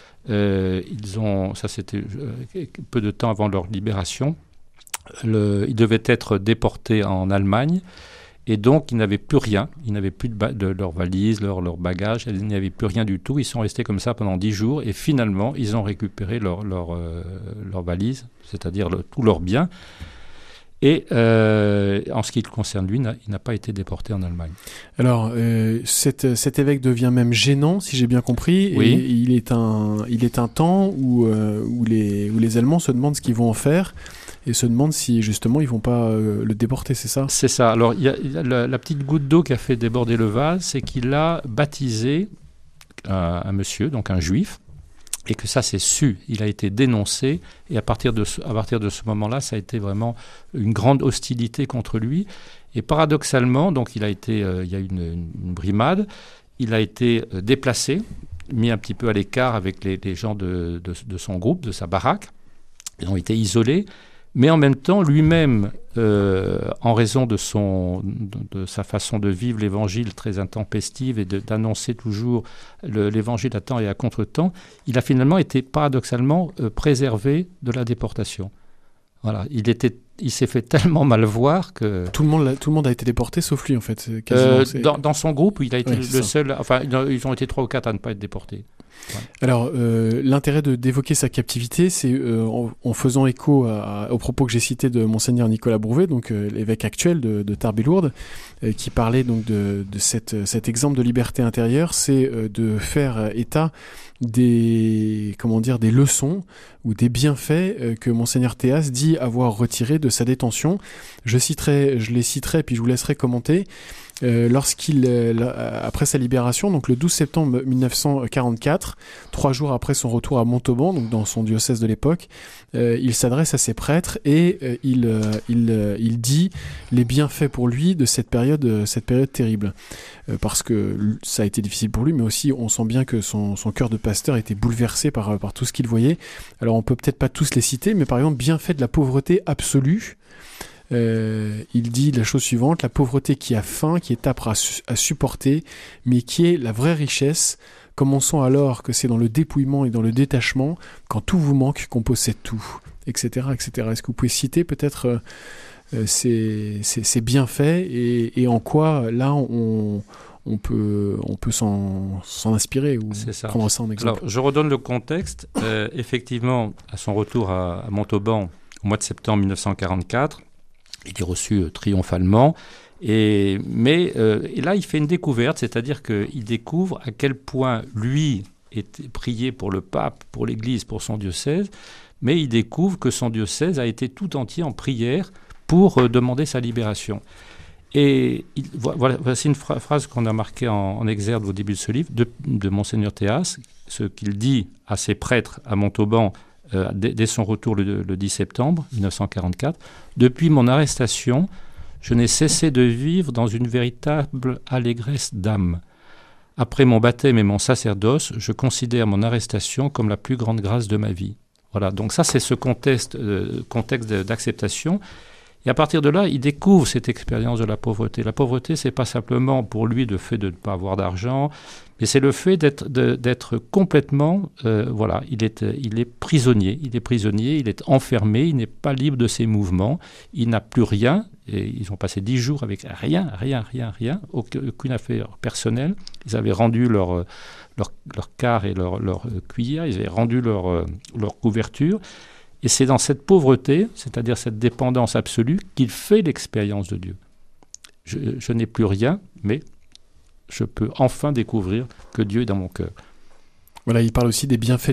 Speaker 3: ça c'était peu de temps avant leur libération, ils devaient être déportés en Allemagne, et donc ils n'avaient plus rien, ils n'avaient plus de leurs valises, leurs bagages, ils n'avaient plus rien du tout, ils sont restés comme ça pendant 10 jours, et finalement ils ont récupéré leurs valises, c'est-à-dire tous leurs biens. Et en ce qui le concerne, lui, il n'a pas été déporté en Allemagne.
Speaker 2: Alors, cet évêque devient même gênant, si j'ai bien compris.
Speaker 3: Oui.
Speaker 2: Et il est un temps où les Allemands se demandent ce qu'ils vont en faire et se demandent si, justement, ils ne vont pas le déporter, c'est ça ?
Speaker 3: C'est ça. Alors, il y a la petite goutte d'eau qui a fait déborder le vase, c'est qu'il a baptisé un monsieur, donc un juif, et que ça c'est su, il a été dénoncé, et à partir de ce moment-là, ça a été vraiment une grande hostilité contre lui. Et paradoxalement, donc il y a eu une brimade, il a été déplacé, mis un petit peu à l'écart avec les gens de son groupe, de sa baraque. Ils ont été isolés, mais en même temps, lui-même, en raison de sa façon de vivre l'évangile très intempestive et d'annoncer toujours l'évangile à temps et à contre-temps, il a finalement été paradoxalement préservé de la déportation. Voilà, il s'est fait tellement mal voir que...
Speaker 2: Tout le monde a été déporté, sauf lui, en fait.
Speaker 3: Dans son groupe, il a été le seul... Enfin, ils ont été 3 ou 4 à ne pas être déportés. Ouais.
Speaker 2: Alors, l'intérêt d'évoquer sa captivité, c'est en faisant écho aux propos que j'ai cités de Monseigneur Nicolas Brouvet, donc l'évêque actuel de Tarbes et Lourdes, qui parlait donc de cet exemple de liberté intérieure, c'est de faire état des leçons ou des bienfaits que Monseigneur Théas dit avoir retirés de sa détention. Je les citerai, puis je vous laisserai commenter. Après sa libération, donc le 12 septembre 1944, 3 jours après son retour à Montauban, donc dans son diocèse de l'époque, il s'adresse à ses prêtres et il dit les bienfaits pour lui de cette période terrible. Parce que ça a été difficile pour lui, mais aussi on sent bien que son cœur de pasteur était bouleversé par tout ce qu'il voyait. Alors on peut peut-être pas tous les citer, mais par exemple, bienfait de la pauvreté absolue. Il dit la chose suivante: la pauvreté qui a faim, qui est âpre à supporter, mais qui est la vraie richesse. Commençons alors que c'est dans le dépouillement et dans le détachement, quand tout vous manque, qu'on possède tout, etc., etc. Est-ce que vous pouvez citer peut-être ces bienfaits et en quoi là on peut s'en inspirer ou prendre ça en exemple?
Speaker 3: Alors, je redonne le contexte. Effectivement, à son retour à Montauban au mois de septembre 1944, il est reçu triomphalement. Et là, il fait une découverte, c'est-à-dire qu'il découvre à quel point lui était prié pour le pape, pour l'Église, pour son diocèse, mais il découvre que son diocèse a été tout entier en prière pour demander sa libération. Et voici une phrase qu'on a marquée en exergue au début de ce livre, de Monseigneur Théas, ce qu'il dit à ses prêtres à Montauban dès son retour le 10 septembre 1944. « Depuis mon arrestation, je n'ai cessé de vivre dans une véritable allégresse d'âme. Après mon baptême et mon sacerdoce, je considère mon arrestation comme la plus grande grâce de ma vie. » Voilà, donc ça c'est ce contexte d'acceptation. Et à partir de là, il découvre cette expérience de la pauvreté. La pauvreté, c'est pas simplement pour lui le fait de ne pas avoir d'argent, mais c'est le fait d'être complètement, il est prisonnier. Il est prisonnier, il est enfermé, il n'est pas libre de ses mouvements, il n'a plus rien. Et ils ont passé 10 jours avec rien, aucune affaire personnelle. Ils avaient rendu leur quart et leur cuillère, ils avaient rendu leur couverture. Et c'est dans cette pauvreté, c'est-à-dire cette dépendance absolue, qu'il fait l'expérience de Dieu. Je n'ai plus rien, mais je peux enfin découvrir que Dieu est dans mon cœur.
Speaker 2: Voilà, il parle aussi des bienfaits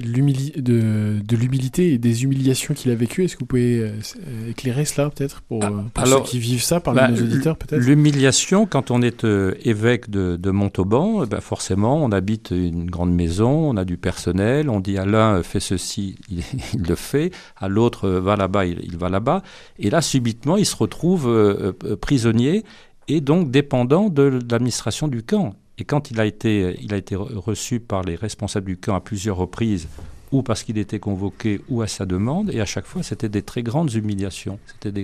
Speaker 2: de l'humilité et des humiliations qu'il a vécues. Est-ce que vous pouvez éclairer cela, peut-être, pour ceux qui vivent ça, parmi nos auditeurs, peut-être?
Speaker 3: L'humiliation, quand on est évêque de Montauban, forcément, on habite une grande maison, on a du personnel, on dit à l'un, fais ceci, il le fait, à l'autre, va là-bas, il va là-bas. Et là, subitement, il se retrouve prisonnier et donc dépendant de l'administration du camp. Et quand il a été reçu par les responsables du camp à plusieurs reprises, ou parce qu'il était convoqué, ou à sa demande, et à chaque fois, c'était des très grandes humiliations.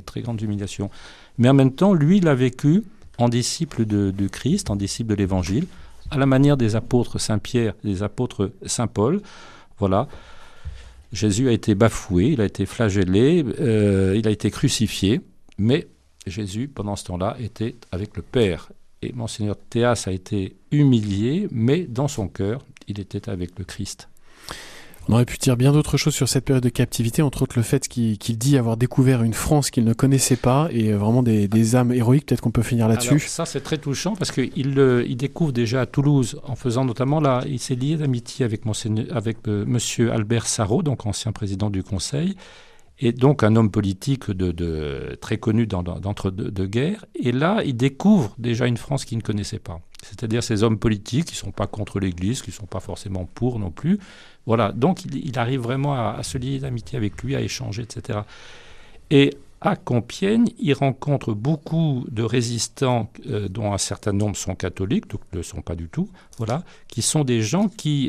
Speaker 3: Mais en même temps, lui, il a vécu en disciple du Christ, en disciple de l'Évangile, à la manière des apôtres Saint-Pierre, des apôtres Saint-Paul. Voilà. Jésus a été bafoué, il a été flagellé, il a été crucifié, mais Jésus, pendant ce temps-là, était avec le Père. Et Monseigneur Théas a été humilié, mais dans son cœur, il était avec le Christ.
Speaker 2: On aurait pu dire bien d'autres choses sur cette période de captivité, entre autres le fait qu'il dit avoir découvert une France qu'il ne connaissait pas, et vraiment des âmes héroïques. Peut-être qu'on peut finir là-dessus.
Speaker 3: Alors, ça, c'est très touchant, parce qu'il découvre déjà à Toulouse, en faisant notamment il s'est lié d'amitié avec Monsieur Albert Sarraut, donc ancien président du Conseil, et donc un homme politique très connu d'entre-deux-guerres. Et là, il découvre déjà une France qu'il ne connaissait pas. C'est-à-dire ces hommes politiques qui ne sont pas contre l'Église, qui ne sont pas forcément pour non plus. Voilà, donc il arrive vraiment à se lier d'amitié avec lui, à échanger, etc. Et à Compiègne, il rencontre beaucoup de résistants, dont un certain nombre sont catholiques, d'autres ne le sont pas du tout, voilà, qui sont des gens qui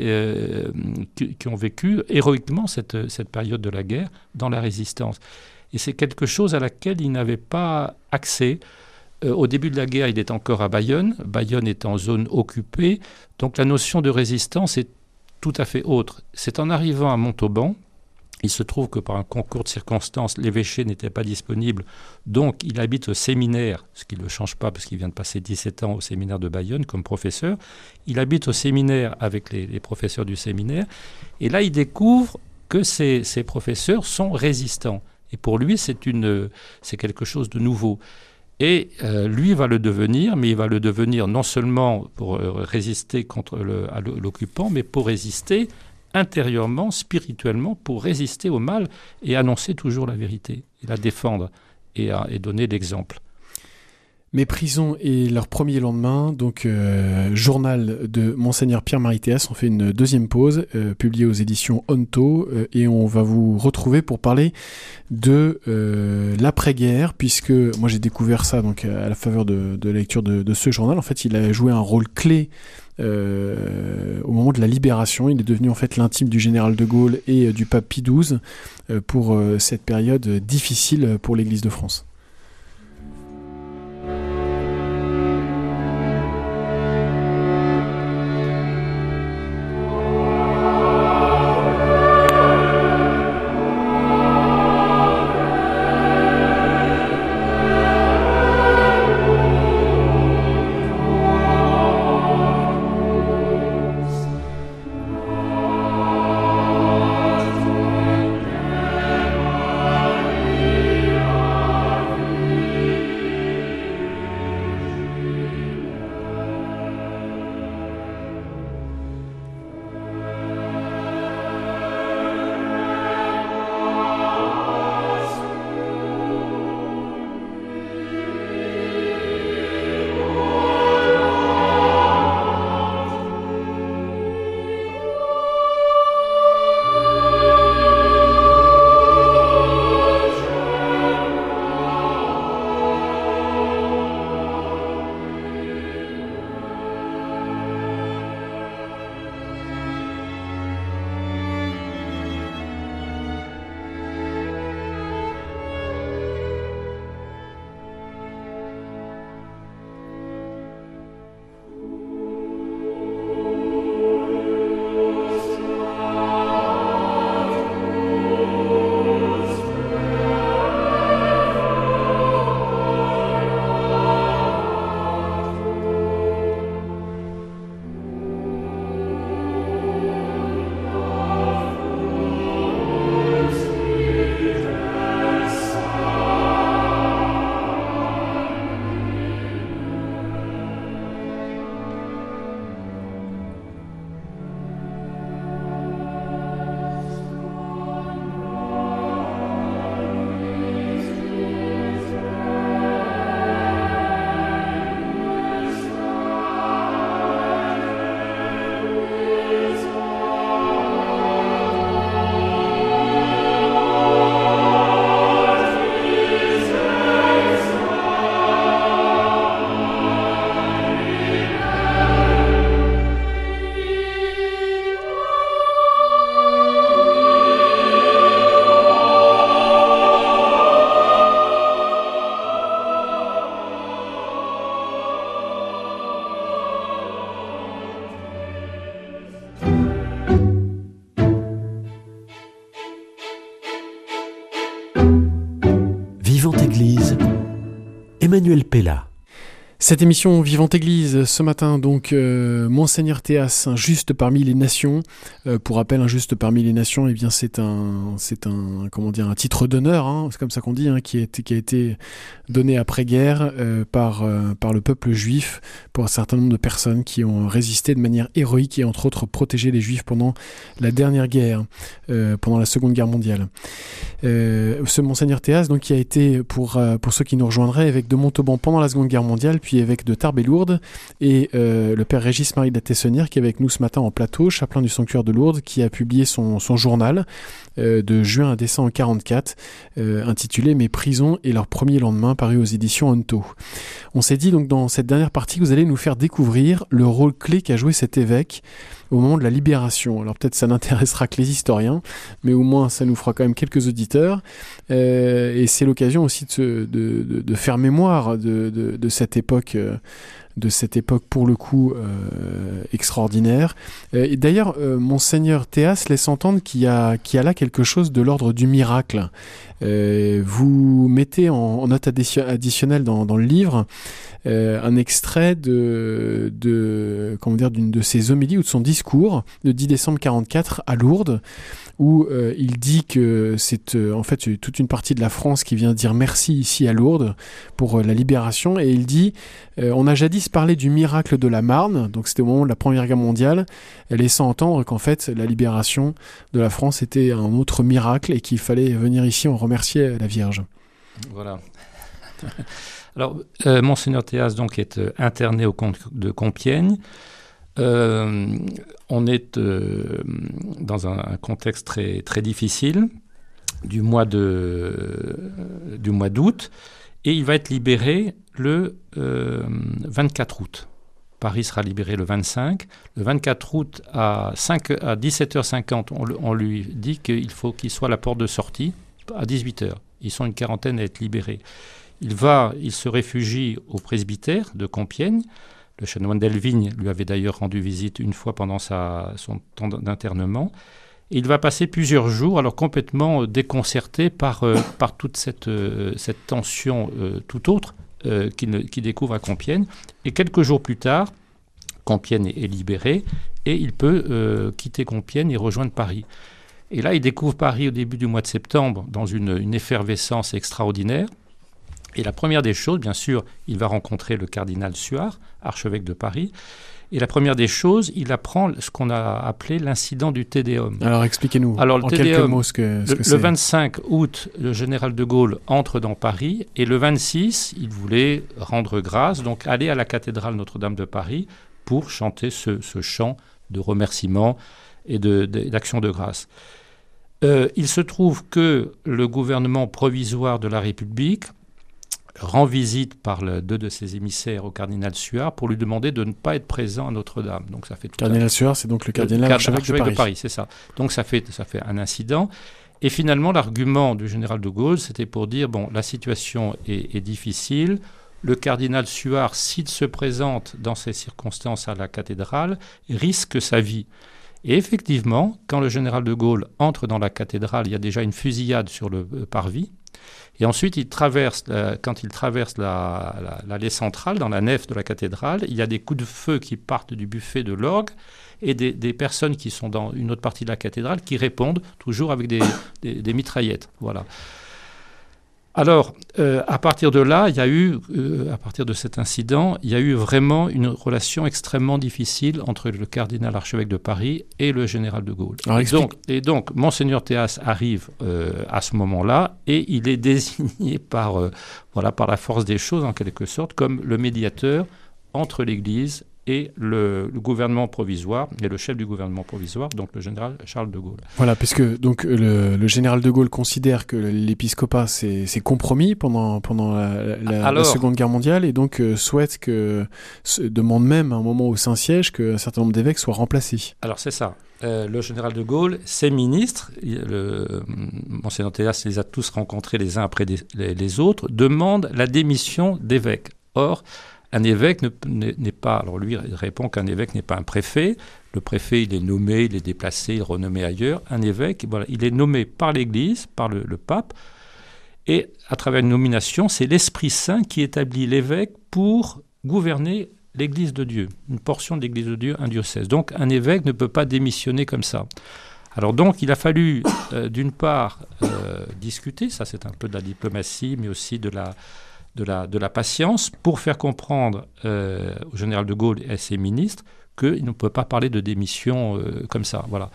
Speaker 3: ont vécu héroïquement cette période de la guerre dans la résistance. Et c'est quelque chose à laquelle il n'avait pas accès. Au début de la guerre, il est encore à Bayonne. Bayonne est en zone occupée, donc la notion de résistance est tout à fait autre. C'est en arrivant à Montauban. Il se trouve que par un concours de circonstances, l'évêché n'était pas disponible, donc il habite au séminaire, ce qui ne le change pas parce qu'il vient de passer 17 ans au séminaire de Bayonne comme professeur. Il habite au séminaire avec les professeurs du séminaire, et là il découvre que ces professeurs sont résistants. Et pour lui, c'est quelque chose de nouveau. Et lui va le devenir, mais il va le devenir non seulement pour résister contre l'occupant, mais pour résister intérieurement, spirituellement, pour résister au mal et annoncer toujours la vérité, et la défendre, et donner l'exemple.
Speaker 2: Mes prisons et leur premier lendemain, donc journal de Monseigneur Pierre-Marie Théas. On fait une deuxième pause, publiée aux éditions Onto, et on va vous retrouver pour parler de l'après-guerre, puisque moi j'ai découvert ça donc à la faveur de la lecture de ce journal. En fait, il a joué un rôle clé au moment de la libération. Il est devenu en fait l'intime du général de Gaulle et du pape Pie XII pour cette période difficile pour l'Église de France.
Speaker 1: Capella.
Speaker 2: Cette émission Vivante Église, ce matin, donc, Monseigneur Théas, un juste parmi les nations. Pour rappel, un juste parmi les nations, eh bien, c'est un titre d'honneur, hein, c'est comme ça qu'on dit, hein, qui a été donné après-guerre par le peuple juif pour un certain nombre de personnes qui ont résisté de manière héroïque et entre autres protégé les juifs pendant la dernière guerre, pendant la Seconde Guerre mondiale. Ce Monseigneur Théas, donc, qui a été, pour ceux qui nous rejoindraient, évêque de Montauban pendant la Seconde Guerre mondiale, puis évêque de Tarbes et Lourdes, et le père Régis-Marie de la Tessonnière, qui est avec nous ce matin en plateau, chapelain du sanctuaire de Lourdes, qui a publié son journal de juin à décembre 1944, intitulé « Mes prisons et leurs premiers lendemains », paru aux éditions Honto. On s'est dit donc dans cette dernière partie que vous allez nous faire découvrir le rôle clé qu'a joué cet évêque au moment de la libération. Alors peut-être ça n'intéressera que les historiens, mais au moins ça nous fera quand même quelques auditeurs. Et c'est l'occasion aussi de faire mémoire de cette époque. De cette époque pour le coup extraordinaire. Et d'ailleurs, Monseigneur Théas laisse entendre qu'il y a là quelque chose de l'ordre du miracle. Vous mettez en note additionnelle dans le livre un extrait d'une de ses homélies ou de son discours de 10 décembre 1944 à Lourdes, où il dit que c'est en fait toute une partie de la France qui vient dire merci ici à Lourdes pour la libération, et il dit on a jadis parlé du miracle de la Marne, donc c'était au moment de la Première Guerre mondiale, laissant entendre qu'en fait la libération de la France était un autre miracle et qu'il fallait venir ici en remercier la Vierge.
Speaker 3: Voilà. Alors, Monseigneur Théas donc est interné au camp de Compiègne. On est dans un contexte très, très difficile du mois d'août, et il va être libéré le 24 août. Paris sera libéré le 25. Le 24 août, à 17h50, on lui dit qu'il faut qu'il soit à la porte de sortie à 18h. Ils sont une quarantaine à être libérés. Il se réfugie au presbytère de Compiègne. Le chanoine d'Elvigne lui avait d'ailleurs rendu visite une fois pendant son temps d'internement. Et il va passer plusieurs jours, alors complètement déconcerté par toute cette tension tout autre qu'il découvre à Compiègne. Et quelques jours plus tard, Compiègne est libéré et il peut quitter Compiègne et rejoindre Paris. Et là, il découvre Paris au début du mois de septembre dans une effervescence extraordinaire. Et la première des choses, bien sûr, il va rencontrer le cardinal Suard, archevêque de Paris. Et la première des choses, il apprend ce qu'on a appelé l'incident du Te Deum.
Speaker 2: Alors expliquez-nous
Speaker 3: en
Speaker 2: quelques mots ce que c'est.
Speaker 3: Le 25 août, le général de Gaulle entre dans Paris. Et le 26, il voulait rendre grâce, donc aller à la cathédrale Notre-Dame de Paris pour chanter ce chant de remerciement et d'action de grâce. Il se trouve que le gouvernement provisoire de la République rend visite par deux de ses émissaires au cardinal Suard pour lui demander de ne pas être présent à Notre-Dame. Donc ça fait
Speaker 2: cardinal Suard, c'est donc le cardinal archevêque de Paris.
Speaker 3: C'est ça. Donc ça fait un incident. Et finalement, l'argument du général de Gaulle, c'était pour dire bon, la situation est difficile. Le cardinal Suard, s'il se présente dans ces circonstances à la cathédrale, risque sa vie. Et effectivement, quand le général de Gaulle entre dans la cathédrale, il y a déjà une fusillade sur le parvis. Et ensuite, quand il traverse l'allée centrale, dans la nef de la cathédrale, il y a des coups de feu qui partent du buffet de l'orgue et des personnes qui sont dans une autre partie de la cathédrale qui répondent toujours avec des mitraillettes. Voilà. Alors, à partir de là, à partir de cet incident, il y a eu vraiment une relation extrêmement difficile entre le cardinal archevêque de Paris et le général de Gaulle. Et donc, Monseigneur Théas arrive à ce moment-là et il est désigné par la force des choses, en quelque sorte, comme le médiateur entre l'Église et le gouvernement provisoire, et le chef du gouvernement provisoire, donc le général Charles de Gaulle.
Speaker 2: Voilà, puisque donc, le général de Gaulle considère que l'épiscopat s'est compromis pendant la Seconde Guerre mondiale, et donc demande même à un moment au Saint-Siège qu'un certain nombre d'évêques soient remplacés.
Speaker 3: Alors c'est ça. Le général de Gaulle, ses ministres, Monseigneur Théas les a tous rencontrés les uns après les autres, demandent la démission d'évêques. Or, un évêque n'est pas... Alors lui, il répond qu'un évêque n'est pas un préfet. Le préfet, il est nommé, il est déplacé, il est renommé ailleurs. Un évêque, voilà, il est nommé par l'Église, par le pape. Et à travers une nomination, c'est l'Esprit Saint qui établit l'évêque pour gouverner l'Église de Dieu, une portion de l'Église de Dieu, un diocèse. Donc un évêque ne peut pas démissionner comme ça. Alors donc il a fallu d'une part discuter, ça c'est un peu de la diplomatie, mais aussi de la patience, pour faire comprendre au général de Gaulle et à ses ministres qu'il ne peut pas parler de démission comme ça. Voilà.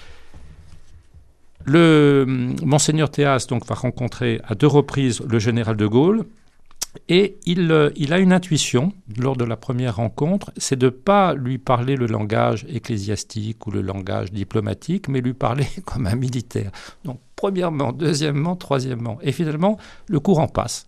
Speaker 3: Le Monseigneur Théas donc, va rencontrer à 2 reprises le général de Gaulle et il a une intuition lors de la première rencontre, c'est de ne pas lui parler le langage ecclésiastique ou le langage diplomatique, mais lui parler comme un militaire. Donc premièrement, deuxièmement, troisièmement. Et finalement, le courant passe.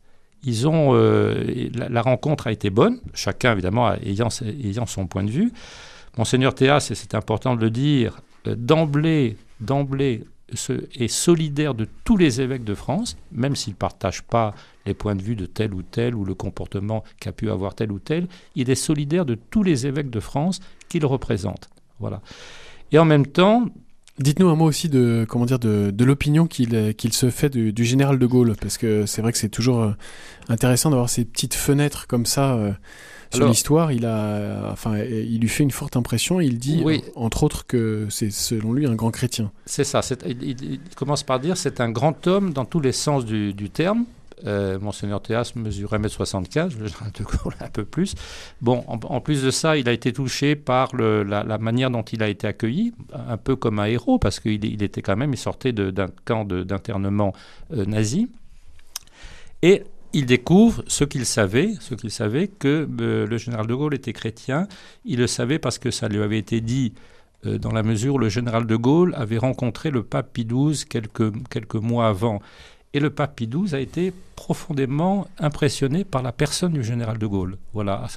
Speaker 3: La rencontre a été bonne, chacun évidemment ayant son point de vue. Monseigneur Théas, et c'est important de le dire, d'emblée, est solidaire de tous les évêques de France, même s'il ne partage pas les points de vue de tel ou le comportement qu'a pu avoir tel ou tel, il est solidaire de tous les évêques de France qu'il représente. Voilà. Et en même temps...
Speaker 2: Dites-nous un mot aussi de l'opinion qu'il se fait du général de Gaulle, parce que c'est vrai que c'est toujours intéressant d'avoir ces petites fenêtres comme ça sur l'histoire. Il lui fait une forte impression et il dit, oui, entre autres, que c'est selon lui un grand chrétien.
Speaker 3: C'est ça, il commence par dire c'est un grand homme dans tous les sens du terme. Monseigneur Théas mesurait 1m75, le général de Gaulle un peu plus. Bon, en plus de ça, il a été touché par la manière dont il a été accueilli, un peu comme un héros, parce qu'il était quand même, il sortait d'un camp d'internement nazi. Et il découvre ce qu'il savait, que le général de Gaulle était chrétien. Il le savait parce que ça lui avait été dit dans la mesure où le général de Gaulle avait rencontré le pape Pie XII quelques mois avant. Et le pape Pie XII a été profondément impressionné par la personne du général de Gaulle. Voilà,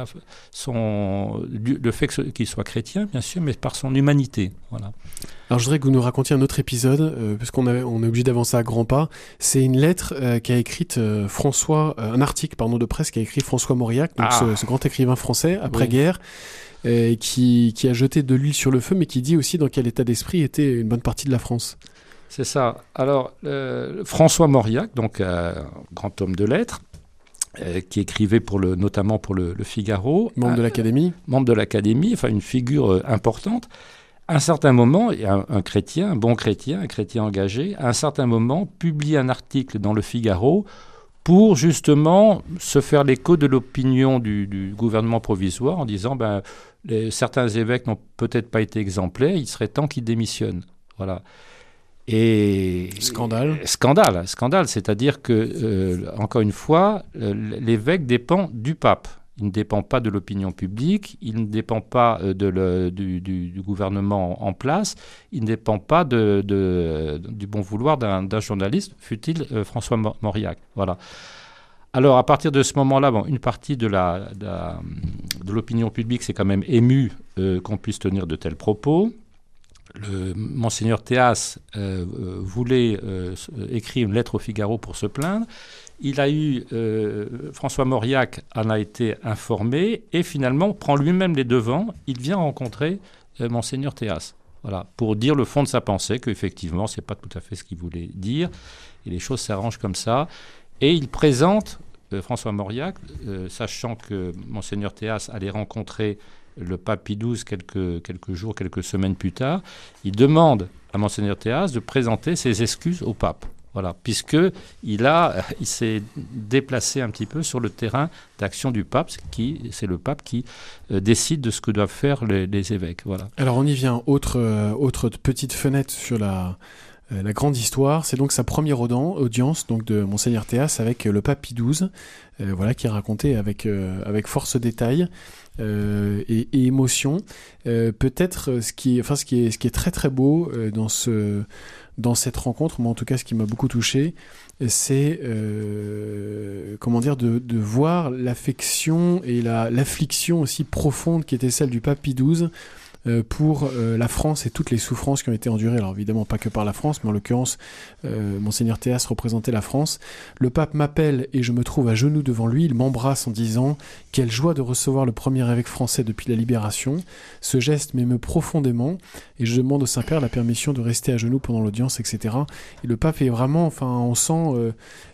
Speaker 3: le fait qu'il soit chrétien, bien sûr, mais par son humanité. Voilà.
Speaker 2: Alors je voudrais que vous nous racontiez un autre épisode, puisqu'on est obligé d'avancer à grands pas. C'est une lettre qu'a écrite un article de presse qu'a écrit François Mauriac, donc ce grand écrivain français après-guerre, qui a jeté de l'huile sur le feu, mais qui dit aussi dans quel état d'esprit était une bonne partie de la France.
Speaker 3: C'est ça. Alors, François Mauriac, donc grand homme de lettres, qui écrivait notamment pour le Figaro.
Speaker 2: Membre de l'Académie.
Speaker 3: Membre de l'Académie, enfin une figure importante. À un certain moment, un chrétien, un bon chrétien, un chrétien engagé, à un certain moment, publie un article dans le Figaro pour justement se faire l'écho de l'opinion du gouvernement provisoire en disant certains évêques n'ont peut-être pas été exemplaires, il serait temps qu'ils démissionnent. Voilà. Et
Speaker 2: Scandale,
Speaker 3: c'est-à-dire que, encore une fois, l'évêque dépend du pape. Il ne dépend pas de l'opinion publique, il ne dépend pas du gouvernement en place, il ne dépend pas du bon vouloir d'un journaliste, fût-il François Mauriac. Voilà. Alors, à partir de ce moment-là, une partie de l'opinion publique s'est quand même émue qu'on puisse tenir de tels propos. Le Monseigneur Théas voulait écrire une lettre au Figaro pour se plaindre. Il a eu François Mauriac en a été informé et finalement prend lui-même les devants. Il vient rencontrer Monseigneur Théas, voilà, pour dire le fond de sa pensée, qu'effectivement c'est pas tout à fait ce qu'il voulait dire et les choses s'arrangent comme ça. Et il présente François Mauriac, sachant que Monseigneur Théas allait rencontrer le pape Pie XII quelques semaines plus tard. Il demande à Monseigneur Théas de présenter ses excuses au pape. Voilà, puisqu'il s'est déplacé un petit peu sur le terrain d'action du pape, c'est le pape qui décide de ce que doivent faire les évêques. Voilà.
Speaker 2: Alors on y vient, autre petite fenêtre sur la grande histoire, c'est donc sa première audience donc de Monseigneur Théas avec le pape Pie XII, qui est raconté avec force détail et émotion. Peut-être ce qui est très très beau dans cette rencontre, moi en tout cas ce qui m'a beaucoup touché, c'est de voir l'affection et l'affliction aussi profonde qui était celle du pape Pie XII pour la France et toutes les souffrances qui ont été endurées. Alors évidemment pas que par la France, mais en l'occurrence Monseigneur Théas représentait la France. Le pape m'appelle et je me trouve à genoux devant lui, il m'embrasse en disant « Quelle joie de recevoir le premier évêque français depuis la Libération. Ce geste m'émeut profondément et je demande au Saint-Père la permission de rester à genoux pendant l'audience, etc. » Et le pape est vraiment, on sent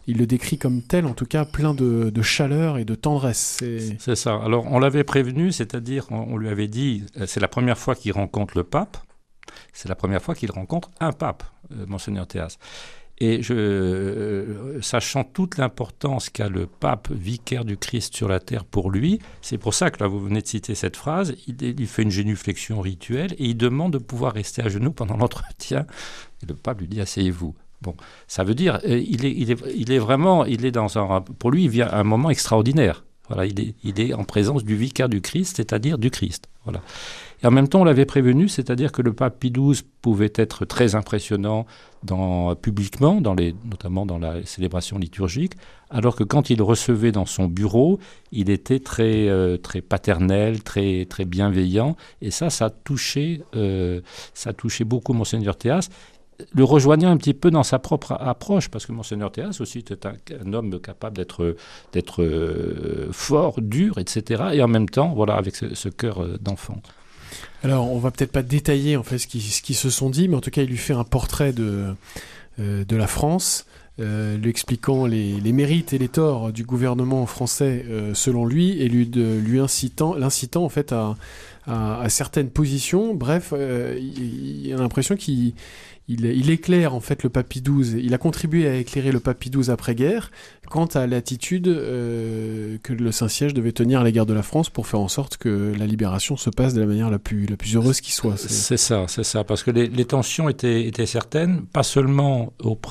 Speaker 2: il le décrit comme tel, en tout cas plein de chaleur et de tendresse.
Speaker 3: C'est ça. Alors on l'avait prévenu, c'est-à-dire on lui avait dit, c'est la première fois qu'il rencontre le pape, c'est la première fois qu'il rencontre un pape, Monseigneur Théas. Et sachant toute l'importance qu'a le pape vicaire du Christ sur la terre pour lui, c'est pour ça que là vous venez de citer cette phrase, il fait une génuflexion rituelle et il demande de pouvoir rester à genoux pendant l'entretien. Et le pape lui dit asseyez-vous. Bon, ça veut dire il est dans pour lui il vient un moment extraordinaire. Voilà, il est en présence du vicaire du Christ, c'est-à-dire du Christ. Voilà. Et en même temps, on l'avait prévenu, c'est-à-dire que le pape Pie XII pouvait être très impressionnant publiquement, notamment dans la célébration liturgique, alors que quand il recevait dans son bureau, il était très, très paternel, très, très bienveillant. Et ça touchait beaucoup Monseigneur Théas, le rejoignant un petit peu dans sa propre approche, parce que Monseigneur Théas aussi était un homme capable d'être fort, dur, etc. Et en même temps, voilà, avec ce cœur d'enfant.
Speaker 2: Alors, on va peut-être pas détailler en fait ce qu'ils se sont dit, mais en tout cas, il lui fait un portrait de la France, lui expliquant les mérites et les torts du gouvernement français selon lui, et l'incitant en fait à certaines positions. Bref, il a l'impression qu'il éclaire en fait le pape Pie XII. Il a contribué à éclairer le pape Pie XII après-guerre quant à l'attitude que le Saint-Siège devait tenir à l'égard de la France pour faire en sorte que la libération se passe de la manière la plus heureuse qui soit.
Speaker 3: C'est ça, parce que les tensions étaient certaines, pas seulement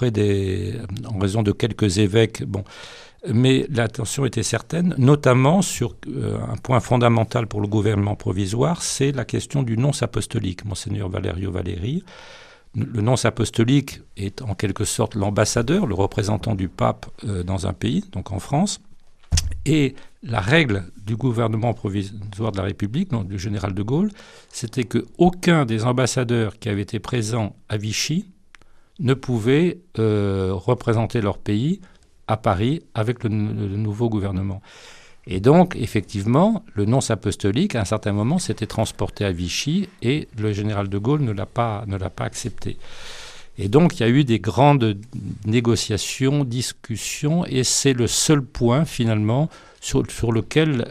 Speaker 3: en raison de quelques évêques, mais la tension était certaine, notamment sur un point fondamental pour le gouvernement provisoire, c'est la question du nonce apostolique, Monseigneur Valerio Valeri. Le nonce apostolique est en quelque sorte l'ambassadeur, le représentant du pape dans un pays, donc en France. Et la règle du gouvernement provisoire de la République, donc du général de Gaulle, c'était qu'aucun des ambassadeurs qui avaient été présents à Vichy ne pouvait représenter leur pays à Paris avec le nouveau gouvernement. Et donc, effectivement, le nonce apostolique, à un certain moment, s'était transporté à Vichy et le général de Gaulle ne l'a pas accepté. Et donc, il y a eu des grandes négociations, discussions, et c'est le seul point, finalement, sur lequel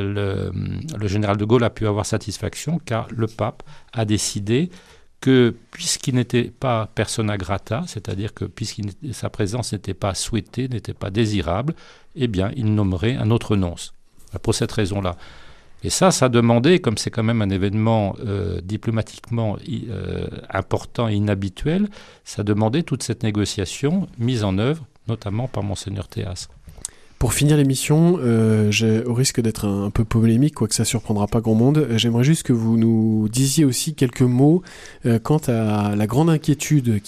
Speaker 3: le général de Gaulle a pu avoir satisfaction, car le pape a décidé que, puisqu'il n'était pas persona grata, c'est-à-dire que sa présence n'était pas souhaitée, n'était pas désirable, eh bien, il nommerait un autre nonce, pour cette raison-là. Et ça demandait, comme c'est quand même un événement diplomatiquement important et inhabituel, ça demandait toute cette négociation mise en œuvre, notamment par Monseigneur Théas.
Speaker 2: Pour finir l'émission, au risque d'être un peu polémique, quoique ça surprendra pas grand monde, j'aimerais juste que vous nous disiez aussi quelques mots quant à la grande inquiétude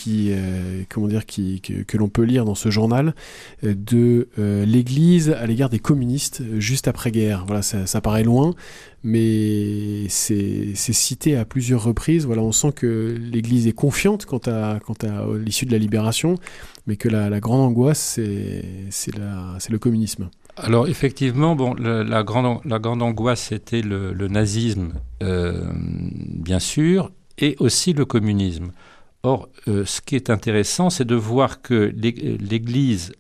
Speaker 2: que l'on peut lire dans ce journal de l'Église à l'égard des communistes juste après-guerre. Voilà, ça paraît loin, mais c'est cité à plusieurs reprises. Voilà, on sent que l'Église est confiante quant à l'issue de la libération, mais que la grande angoisse, c'est le communisme.
Speaker 3: Alors effectivement, la grande angoisse, c'était le nazisme, bien sûr, et aussi le communisme. Or, ce qui est intéressant, c'est de voir que l'Église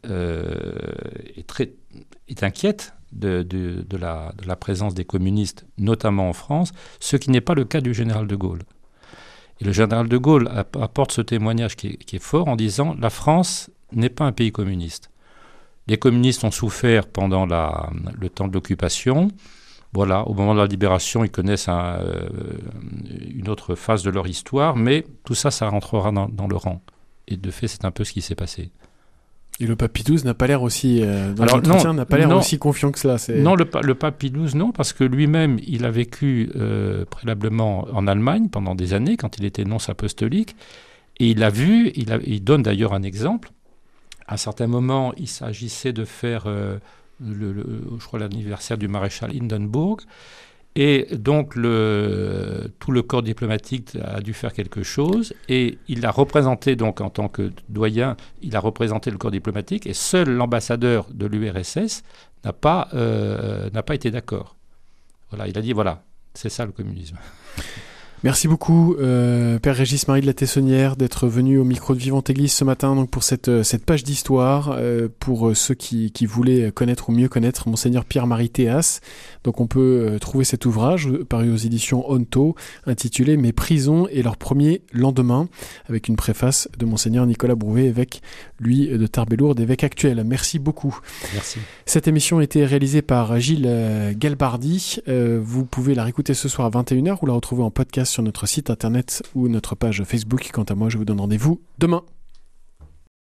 Speaker 3: est inquiète de la présence des communistes, notamment en France, ce qui n'est pas le cas du général de Gaulle. Et le général de Gaulle apporte ce témoignage qui est fort en disant « La France n'est pas un pays communiste. Les communistes ont souffert pendant le temps de l'occupation. Voilà, au moment de la libération, ils connaissent une autre phase de leur histoire, mais tout ça, ça rentrera dans le rang. Et de fait, c'est un peu ce qui s'est passé. »
Speaker 2: Et le pape Pie XII n'a pas l'air aussi, aussi confiant que cela.
Speaker 3: Non, le pape Pie XII, non, parce que lui-même, il a vécu préalablement en Allemagne pendant des années, quand il était nonce apostolique, et il a vu, il donne d'ailleurs un exemple. À un certain moment, il s'agissait de faire, je crois, l'anniversaire du maréchal Hindenburg, et donc tout le corps diplomatique a dû faire quelque chose, et il a représenté, donc en tant que doyen, il a représenté le corps diplomatique, et seul l'ambassadeur de l'URSS n'a pas été d'accord. Voilà, il a dit, voilà, c'est ça le communisme.
Speaker 2: Merci beaucoup, Père Régis-Marie de la Tessonnière, d'être venu au micro de Vivante Église ce matin, donc pour cette page d'histoire, pour ceux qui voulaient connaître ou mieux connaître Monseigneur Pierre-Marie Théas. Donc on peut trouver cet ouvrage paru aux éditions Onto, intitulé « Mes prisons et leur premier lendemain », avec une préface de Monseigneur Nicolas Brouvet, évêque, lui, de Tarbes-et-Lourdes, évêque actuel. Merci beaucoup.
Speaker 3: Merci.
Speaker 2: Cette émission a été réalisée par Gilles Galbardi. Vous pouvez la réécouter ce soir à 21h ou la retrouver en podcast sur notre site internet ou notre page Facebook. Quant à moi, je vous donne rendez-vous demain.